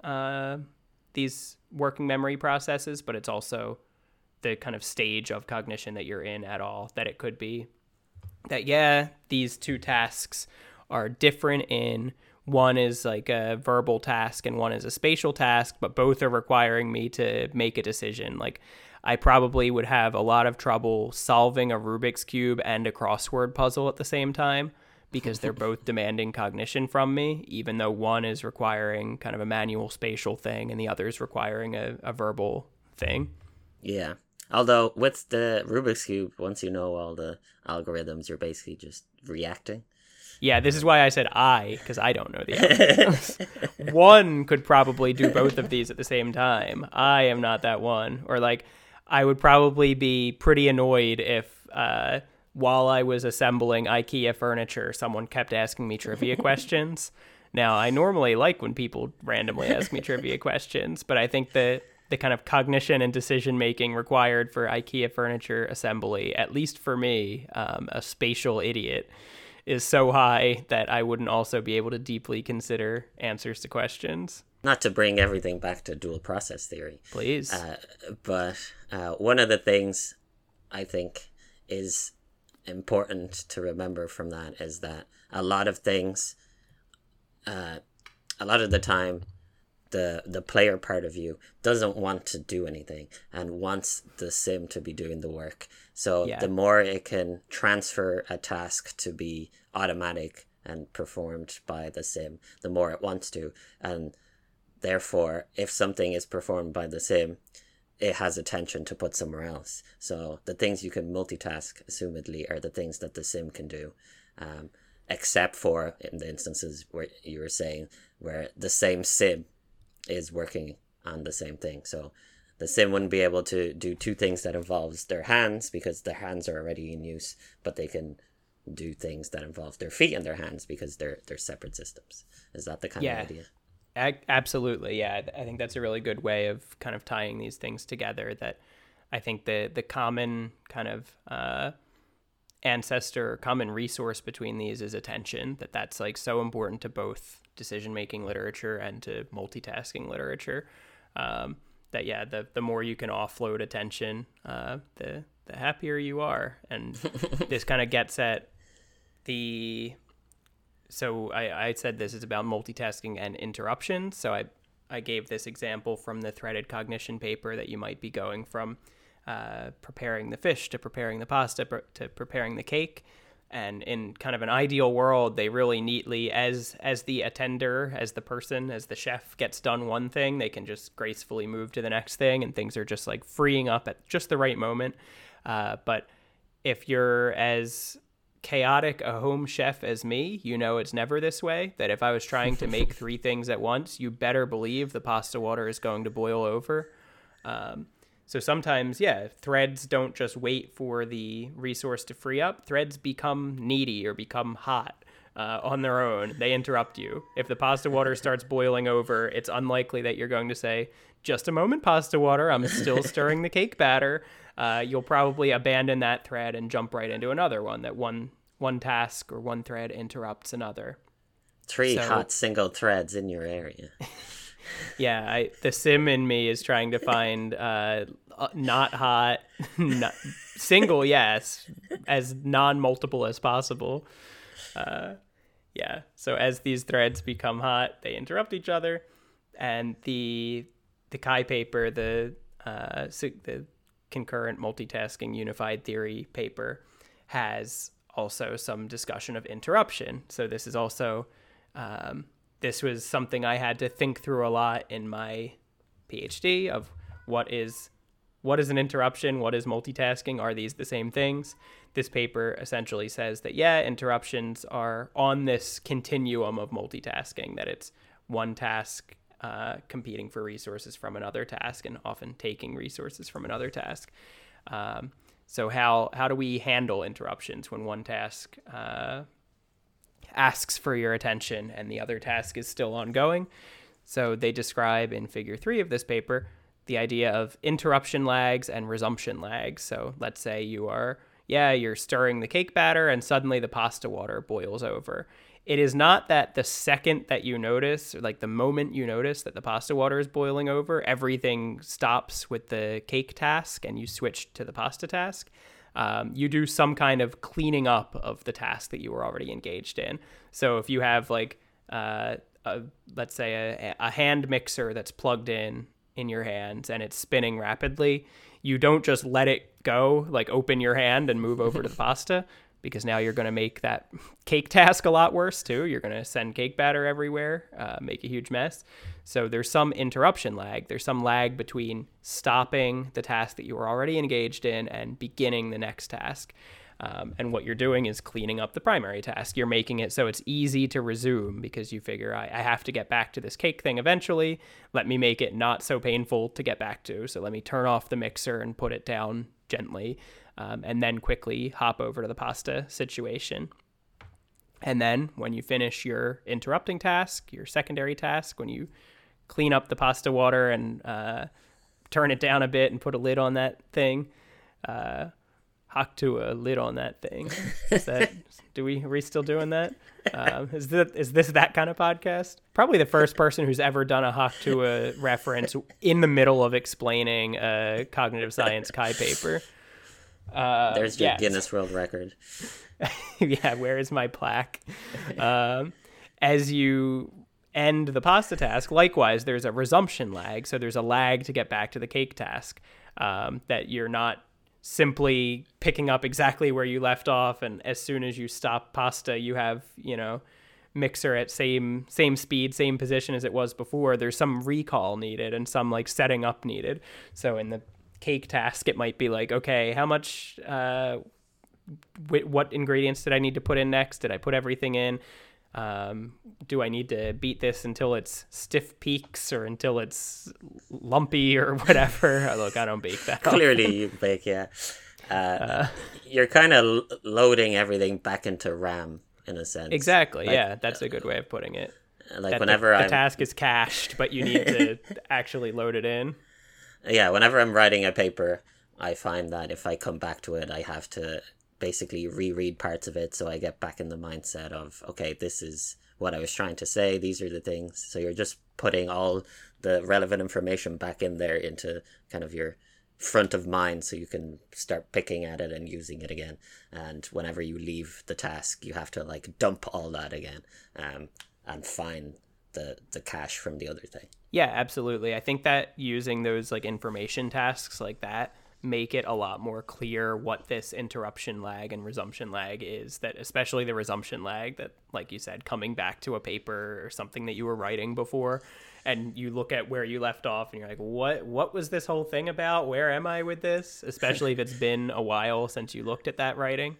uh, these working memory processes, but it's also the kind of stage of cognition that you're in at all. That it could be that, yeah, these two tasks are different in, one is like a verbal task and one is a spatial task, but both are requiring me to make a decision. Like, I probably would have a lot of trouble solving a Rubik's Cube and a crossword puzzle at the same time, because they're both demanding cognition from me, even though one is requiring kind of a manual spatial thing and the other is requiring a, a verbal thing. Yeah. Although with the Rubik's Cube, once you know all the algorithms, you're basically just reacting. Yeah, this is why I said I, because I don't know the algorithms. One could probably do both of these at the same time. I am not that one. Or like, I would probably be pretty annoyed if uh, while I was assembling IKEA furniture, someone kept asking me trivia questions. Now, I normally like when people randomly ask me trivia questions, but I think that the kind of cognition and decision-making required for IKEA furniture assembly, at least for me, um, a spatial idiot, is so high that I wouldn't also be able to deeply consider answers to questions. Not to bring everything back to dual process theory. Please. Uh, but uh, one of the things I think is important to remember from that is that a lot of things, uh, a lot of the time, the the player part of you doesn't want to do anything and wants the sim to be doing the work. So yeah. The more it can transfer a task to be automatic and performed by the sim, the more it wants to. And therefore, if something is performed by the sim, it has attention to put somewhere else. So the things you can multitask, assumedly, are the things that the sim can do. Um, except for in the instances where you were saying where the same sim is working on the same thing. So the sim wouldn't be able to do two things that involves their hands because their hands are already in use, but they can do things that involve their feet and their hands because they're they're separate systems. Is that the kind yeah, of idea? A- absolutely. Yeah, I think that's a really good way of kind of tying these things together. That I think the the common kind of uh, ancestor common resource between these is attention, that that's like so important to both decision making literature and to multitasking literature, um, that yeah the the more you can offload attention, uh, the the happier you are. And this kind of gets at the so I, I said this is about multitasking and interruptions. So I I gave this example from the threaded cognition paper, that you might be going from Uh, preparing the fish to preparing the pasta to preparing the cake. And in kind of an ideal world, they really neatly, as as the attender, as the person, as the chef gets done one thing, they can just gracefully move to the next thing, and things are just like freeing up at just the right moment. Uh, but if you're as chaotic a home chef as me, you know it's never this way. That if I was trying to make three things at once, you better believe the pasta water is going to boil over. Um, So sometimes, yeah, threads don't just wait for the resource to free up. Threads become needy or become hot uh, on their own. They interrupt you. If the pasta water starts boiling over, it's unlikely that you're going to say, just a moment, pasta water, I'm still stirring the cake batter. Uh, you'll probably abandon that thread and jump right into another one, that one one task or one thread interrupts another. Three so, hot single threads in your area. Yeah, I, the sim in me is trying to find uh, not hot, not, single, yes, as non-multiple as possible. Uh, yeah, so as these threads become hot, they interrupt each other. And the the Chi paper, the uh, the concurrent multitasking unified theory paper, has also some discussion of interruption. So this is also... Um, This was something I had to think through a lot in my PhD, of what is what is an interruption, what is multitasking, are these the same things? This paper essentially says that, yeah, interruptions are on this continuum of multitasking, that it's one task uh, competing for resources from another task, and often taking resources from another task. Um, so how how do we handle interruptions when one task uh, asks for your attention and the other task is still ongoing? So they describe in figure three of this paper the idea of interruption lags and resumption lags. So let's say you are, yeah, you're stirring the cake batter and suddenly the pasta water boils over. It is not that the second that you notice, or like the moment you notice that the pasta water is boiling over, everything stops with the cake task and you switch to the pasta task. Um, you do some kind of cleaning up of the task that you were already engaged in. So if you have like, uh, a, let's say a, a hand mixer that's plugged in in your hands and it's spinning rapidly, you don't just let it go, like open your hand and move over to the pasta, because now you're going to make that cake task a lot worse too. You're going to send cake batter everywhere, uh, make a huge mess. So there's some interruption lag. There's some lag between stopping the task that you were already engaged in and beginning the next task. Um, and what you're doing is cleaning up the primary task. You're making it so it's easy to resume, because you figure, I, I have to get back to this cake thing eventually. Let me make it not so painful to get back to. So let me turn off the mixer and put it down gently. Um, and then quickly hop over to the pasta situation. And then when you finish your interrupting task, your secondary task, when you clean up the pasta water and uh, turn it down a bit and put a lid on that thing, uh, hock to a lid on that thing. Is that, do we, are we still doing that? Um, is that, is this that kind of podcast? Probably the first person who's ever done a hock to a reference in the middle of explaining a cognitive science Chi paper. Uh, There's your yes. Guinness World Record. Yeah, where is my plaque? um, as you end the pasta task, likewise, there's a resumption lag. So there's a lag to get back to the cake task, um, that you're not simply picking up exactly where you left off. And as soon as you stop pasta, you have, you know, mixer at same same speed, same position as it was before. There's some recall needed and some like setting up needed. So in the cake task, it might be like, okay, how much, uh, w- what ingredients did I need to put in next? Did I put everything in? Um, do I need to beat this until it's stiff peaks or until it's lumpy or whatever? Look, I don't bake that. Clearly you bake, yeah. Uh, uh, you're kind of l- loading everything back into RAM in a sense. Exactly, like, yeah, that's a good way of putting it. Like that whenever the, I the task is cached, but you need to actually load it in. Yeah, whenever I'm writing a paper, I find that if I come back to it, I have to basically reread parts of it so I get back in the mindset of, okay, this is what I was trying to say, these are the things. So you're just putting all the relevant information back in there into kind of your front of mind so you can start picking at it and using it again. And whenever you leave the task, you have to like dump all that again um, and find the, the cache from the other thing. Yeah, absolutely. I think that using those like information tasks like that make it a lot more clear what this interruption lag and resumption lag is, that especially the resumption lag, that like you said, coming back to a paper or something that you were writing before and you look at where you left off and you're like, what what was this whole thing about? Where am I with this? Especially if it's been a while since you looked at that writing.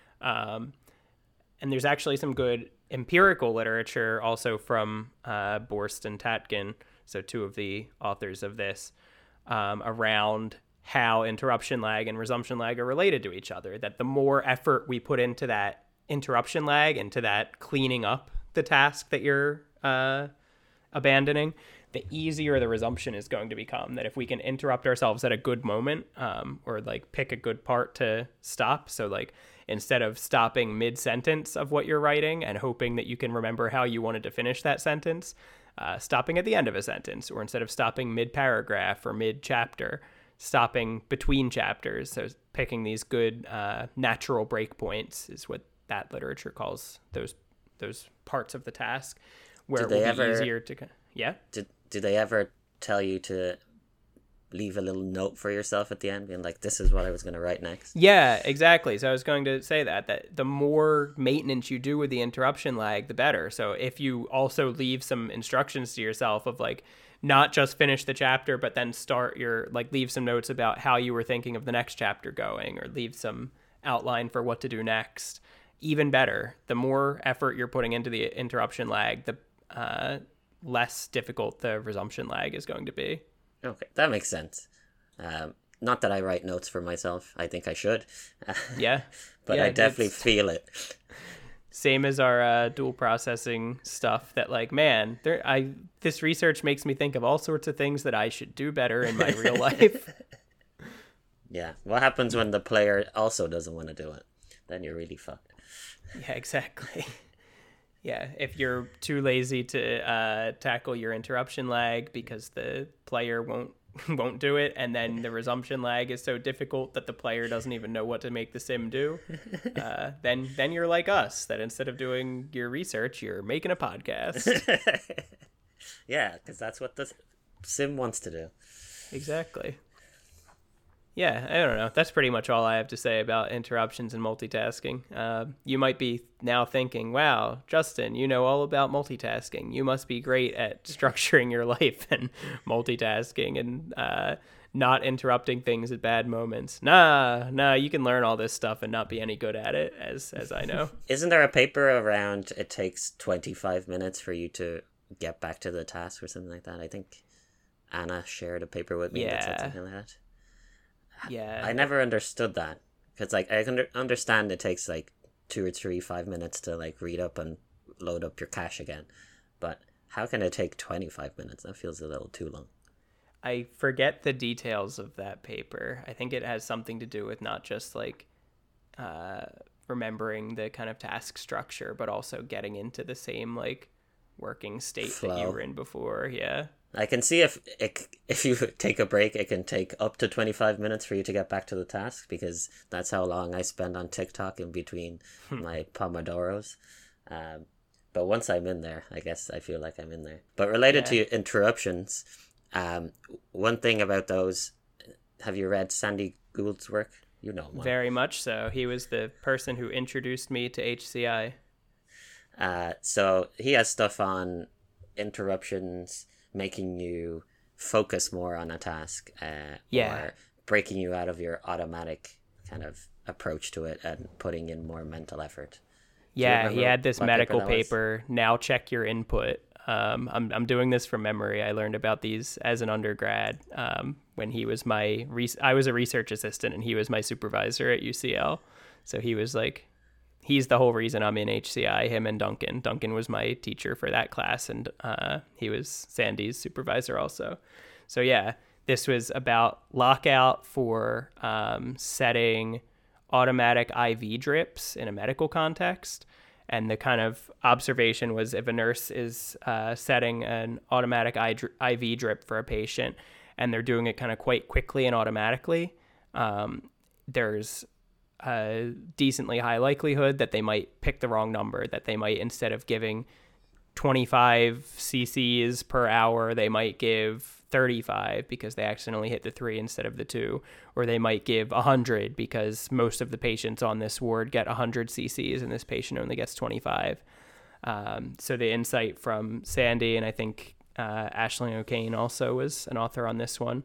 Um, and there's actually some good empirical literature also from uh, Borst and Tatkin, so two of the authors of this, um, around how interruption lag and resumption lag are related to each other, that the more effort we put into that interruption lag, into that cleaning up the task that you're uh, abandoning, the easier the resumption is going to become. That if we can interrupt ourselves at a good moment, um, or like pick a good part to stop. So like instead of stopping mid-sentence of what you're writing and hoping that you can remember how you wanted to finish that sentence, uh, stopping at the end of a sentence, or instead of stopping mid-paragraph or mid-chapter, stopping between chapters. So picking these good uh, natural breakpoints is what that literature calls those those parts of the task, where Did it will they be ever, easier to... Yeah? Did, did they ever tell you to leave a little note for yourself at the end, being like, this is what I was going to write next? Yeah, exactly. So I was going to say that, that the more maintenance you do with the interruption lag, the better. So if you also leave some instructions to yourself of like, not just finish the chapter, but then start your, like leave some notes about how you were thinking of the next chapter going, or leave some outline for what to do next, even better. The more effort you're putting into the interruption lag, the uh, less difficult the resumption lag is going to be. Okay, that makes sense. Um, not that I write notes for myself. I think I should. Yeah. But yeah, I definitely it's... feel it. Same as our uh, dual processing stuff, that like, man, there, I this research makes me think of all sorts of things that I should do better in my real life. Yeah. What happens when the player also doesn't want to do it? Then you're really fucked. Yeah, exactly. Yeah, if you're too lazy to uh, tackle your interruption lag because the player won't won't do it, and then the resumption lag is so difficult that the player doesn't even know what to make the sim do, uh, then then you're like us, that instead of doing your research, you're making a podcast. Yeah, because that's what the sim wants to do. Exactly. Yeah, I don't know. That's pretty much all I have to say about interruptions and multitasking. Uh, you might be now thinking, wow, Justin, you know all about multitasking. You must be great at structuring your life and multitasking and uh, not interrupting things at bad moments. Nah, nah, you can learn all this stuff and not be any good at it, as as I know. Isn't there a paper around it takes twenty-five minutes for you to get back to the task or something like that? I think Anna shared a paper with me Yeah. that said something like that. Yeah. I never understood that, because like I can understand it takes like two or three five minutes to like read up and load up your cache again, but how can it take twenty-five minutes? That feels a little too long. I forget the details of that paper. I think it has something to do with not just like uh, remembering the kind of task structure, but also getting into the same like working state Flow. that you were in before. Yeah. I can see if it, if you take a break, it can take up to twenty-five minutes for you to get back to the task, because that's how long I spend on TikTok in between my Pomodoros. Um, but once I'm in there, I guess I feel like I'm in there. But related Yeah. to interruptions, um, one thing about those, have you read Sandy Gould's work? You know him. Very much so. He was the person who introduced me to H C I. Uh, so he has stuff on interruptions, making you focus more on a task, uh, Yeah. or breaking you out of your automatic kind of approach to it and putting in more mental effort. Do you Yeah, he remember had this what medical paper that was? paper. Now check your input. Um, I'm I'm doing this from memory. I learned about these as an undergrad um, when he was my re- I was a research assistant and he was my supervisor at U C L. So he was like, he's the whole reason I'm in H C I. Him and Duncan. Duncan was my teacher for that class, and uh, he was Sandy's supervisor also. So yeah, this was about lockout for um, setting automatic I V drips in a medical context. And the kind of observation was if a nurse is uh, setting an automatic I V drip for a patient and they're doing it kind of quite quickly and automatically, um, there's a decently high likelihood that they might pick the wrong number, that they might, instead of giving twenty-five cc's per hour, they might give thirty-five because they accidentally hit the three instead of the two, or they might give one hundred because most of the patients on this ward get one hundred cc's and this patient only gets twenty-five. Um, so the insight from Sandy, and I think uh, Aisling O'Kane also was an author on this one,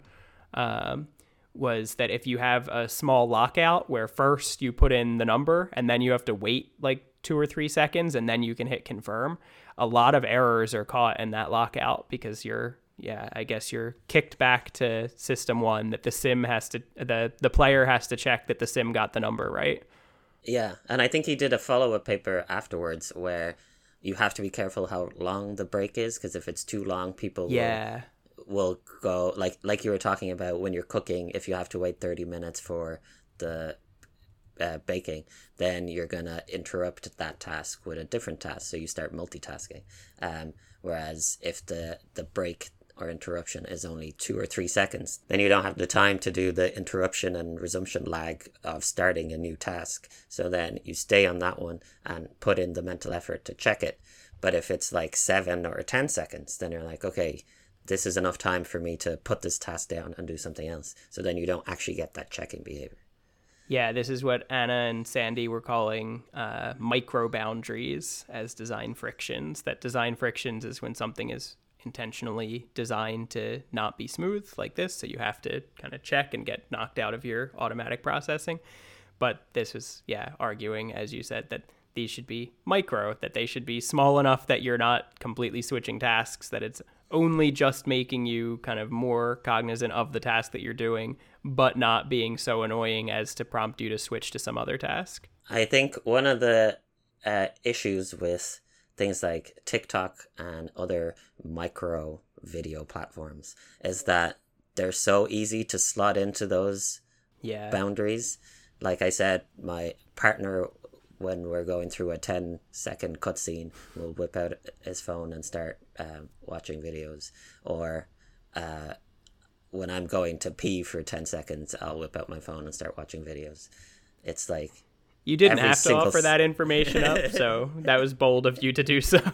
um, was that if you have a small lockout where first you put in the number and then you have to wait like two or three seconds and then you can hit confirm, a lot of errors are caught in that lockout because you're, yeah, I guess you're kicked back to system one, that the sim has to, the, the player has to check that the sim got the number right. Yeah, and I think he did a follow-up paper afterwards where you have to be careful how long the break is, because if it's too long, people yeah. will, will go, like like you were talking about when you're cooking, if you have to wait thirty minutes for the uh, baking, then you're going to interrupt that task with a different task, so you start multitasking. Um, whereas if the, the break or interruption is only two or three seconds, then you don't have the time to do the interruption and resumption lag of starting a new task. So then you stay on that one and put in the mental effort to check it. But if it's like seven or ten seconds, then you're like, okay, this is enough time for me to put this task down and do something else. So then you don't actually get that checking behavior. Yeah, this is what Anna and Sandy were calling uh, micro boundaries as design frictions. That design frictions is when something is intentionally designed to not be smooth like this, so you have to kind of check and get knocked out of your automatic processing. But this was, yeah, arguing, as you said, that these should be micro, that they should be small enough that you're not completely switching tasks, that it's only just making you kind of more cognizant of the task that you're doing, but not being so annoying as to prompt you to switch to some other task. I think one of the uh, issues with things like TikTok and other micro video platforms is that they're so easy to slot into those yeah. boundaries. Like I said, my partner, when we're going through a ten second cutscene, will whip out his phone and start um, watching videos. Or uh, when I'm going to pee for ten seconds, I'll whip out my phone and start watching videos. It's like, you didn't Every have to single offer that information up, so that was bold of you to do so.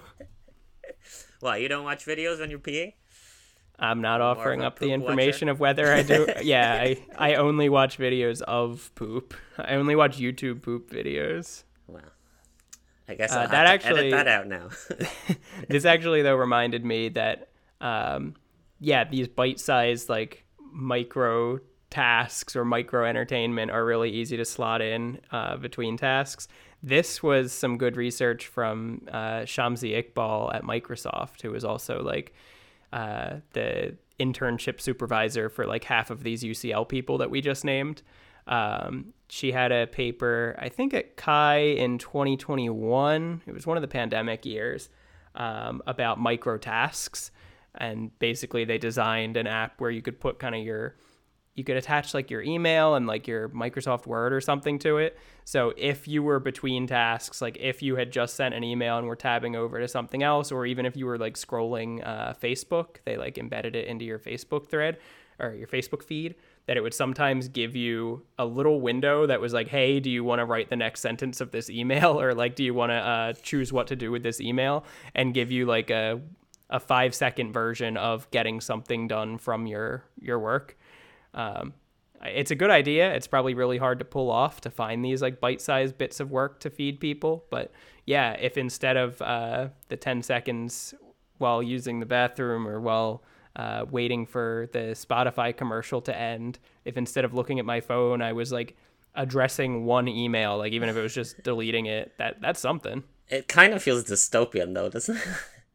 Well, you don't watch videos when you're peeing? I'm not offering up the information watcher? of whether I do. Yeah, I, I only watch videos of poop. I only watch YouTube poop videos. Well, I guess Uh, I'll have that to actually- edit that out now. This actually, though, reminded me that, um, yeah, these bite-sized, like, micro tasks or micro entertainment are really easy to slot in uh, between tasks. This was some good research from uh, Shamsi Iqbal at Microsoft, who was also like uh, the internship supervisor for like half of these U C L people that we just named. Um, she had a paper, I think at Chi in twenty twenty-one. It was one of the pandemic years, um, about micro tasks. And basically they designed an app where you could put kind of your you could attach like your email and like your Microsoft Word or something to it. So if you were between tasks, like if you had just sent an email and were tabbing over to something else, or even if you were like scrolling uh, Facebook, they like embedded it into your Facebook thread or your Facebook feed, that it would sometimes give you a little window that was like, hey, do you want to write the next sentence of this email? Or like, do you want to uh, choose what to do with this email, and give you like a a five second version of getting something done from your your work. Um, it's a good idea. It's probably really hard to pull off, to find these like bite-sized bits of work to feed people. But yeah, if instead of uh, the ten seconds while using the bathroom or while uh, waiting for the Spotify commercial to end, if instead of looking at my phone, I was like addressing one email, like even if it was just deleting it, that that's something. It kind of feels dystopian though, doesn't it?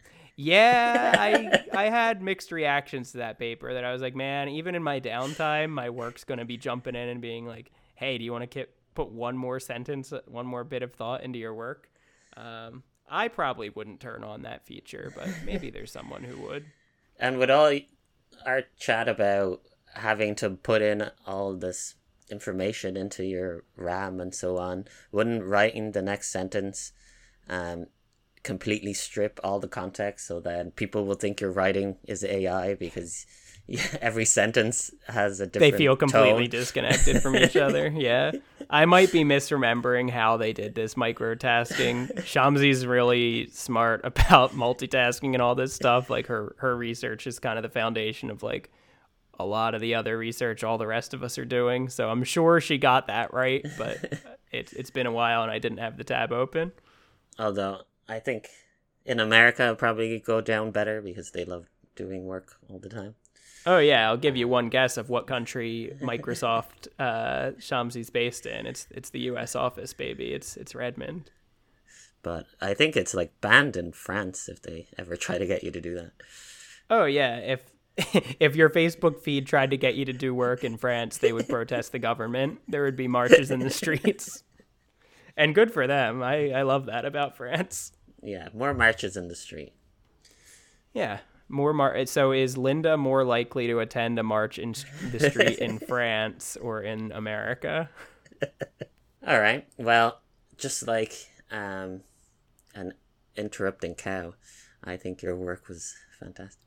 Yeah, I I had mixed reactions to that paper, that I was like, man, even in my downtime, my work's going to be jumping in and being like, hey, do you want to put one more sentence, one more bit of thought into your work? Um, I probably wouldn't turn on that feature, but maybe there's someone who would. And with all our chat about having to put in all this information into your RAM and so on, wouldn't writing the next sentence um completely strip all the context so that people will think your writing is A I because every sentence has a different They feel completely tone. disconnected from each other. Yeah. I might be misremembering how they did this microtasking. Shamsi's really smart about multitasking and all this stuff. Like her, her research is kind of the foundation of like a lot of the other research all the rest of us are doing. So I'm sure she got that right, but it's it's been a while and I didn't have the tab open. Although I think in America it'll probably go down better because they love doing work all the time. Oh yeah, I'll give you one guess of what country Microsoft uh, Shamsi's based in. It's it's the U S office, baby. It's it's Redmond. But I think it's like banned in France if they ever try to get you to do that. Oh yeah, if if your Facebook feed tried to get you to do work in France, they would protest the government. There would be marches in the streets. And good for them. I, I love that about France. Yeah, more marches in the street. Yeah. More mar- so is Linda more likely to attend a march in the street in France or in America? All right. Well, just like um, an interrupting cow, I think your work was fantastic.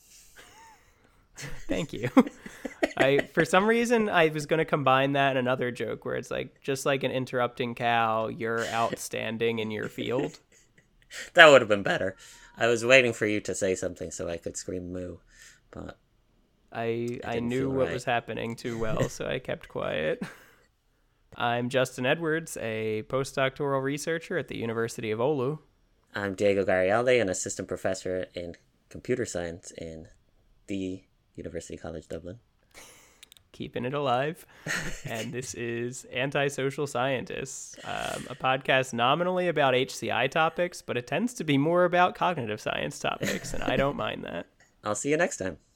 Thank you. I for some reason I was going to combine that in another joke where it's like just like an interrupting cow, you're outstanding in your field. That would have been better. I was waiting for you to say something so I could scream moo, but I I knew what right. was happening too well, so I kept quiet. I'm Justin Edwards, a postdoctoral researcher at the University of Oulu. I'm Diego Garialdi, an assistant professor in computer science in the University College Dublin. Keeping it alive. And this is Antisocial Scientists, um, a podcast nominally about H C I topics, but it tends to be more about cognitive science topics, and I don't mind that. I'll see you next time.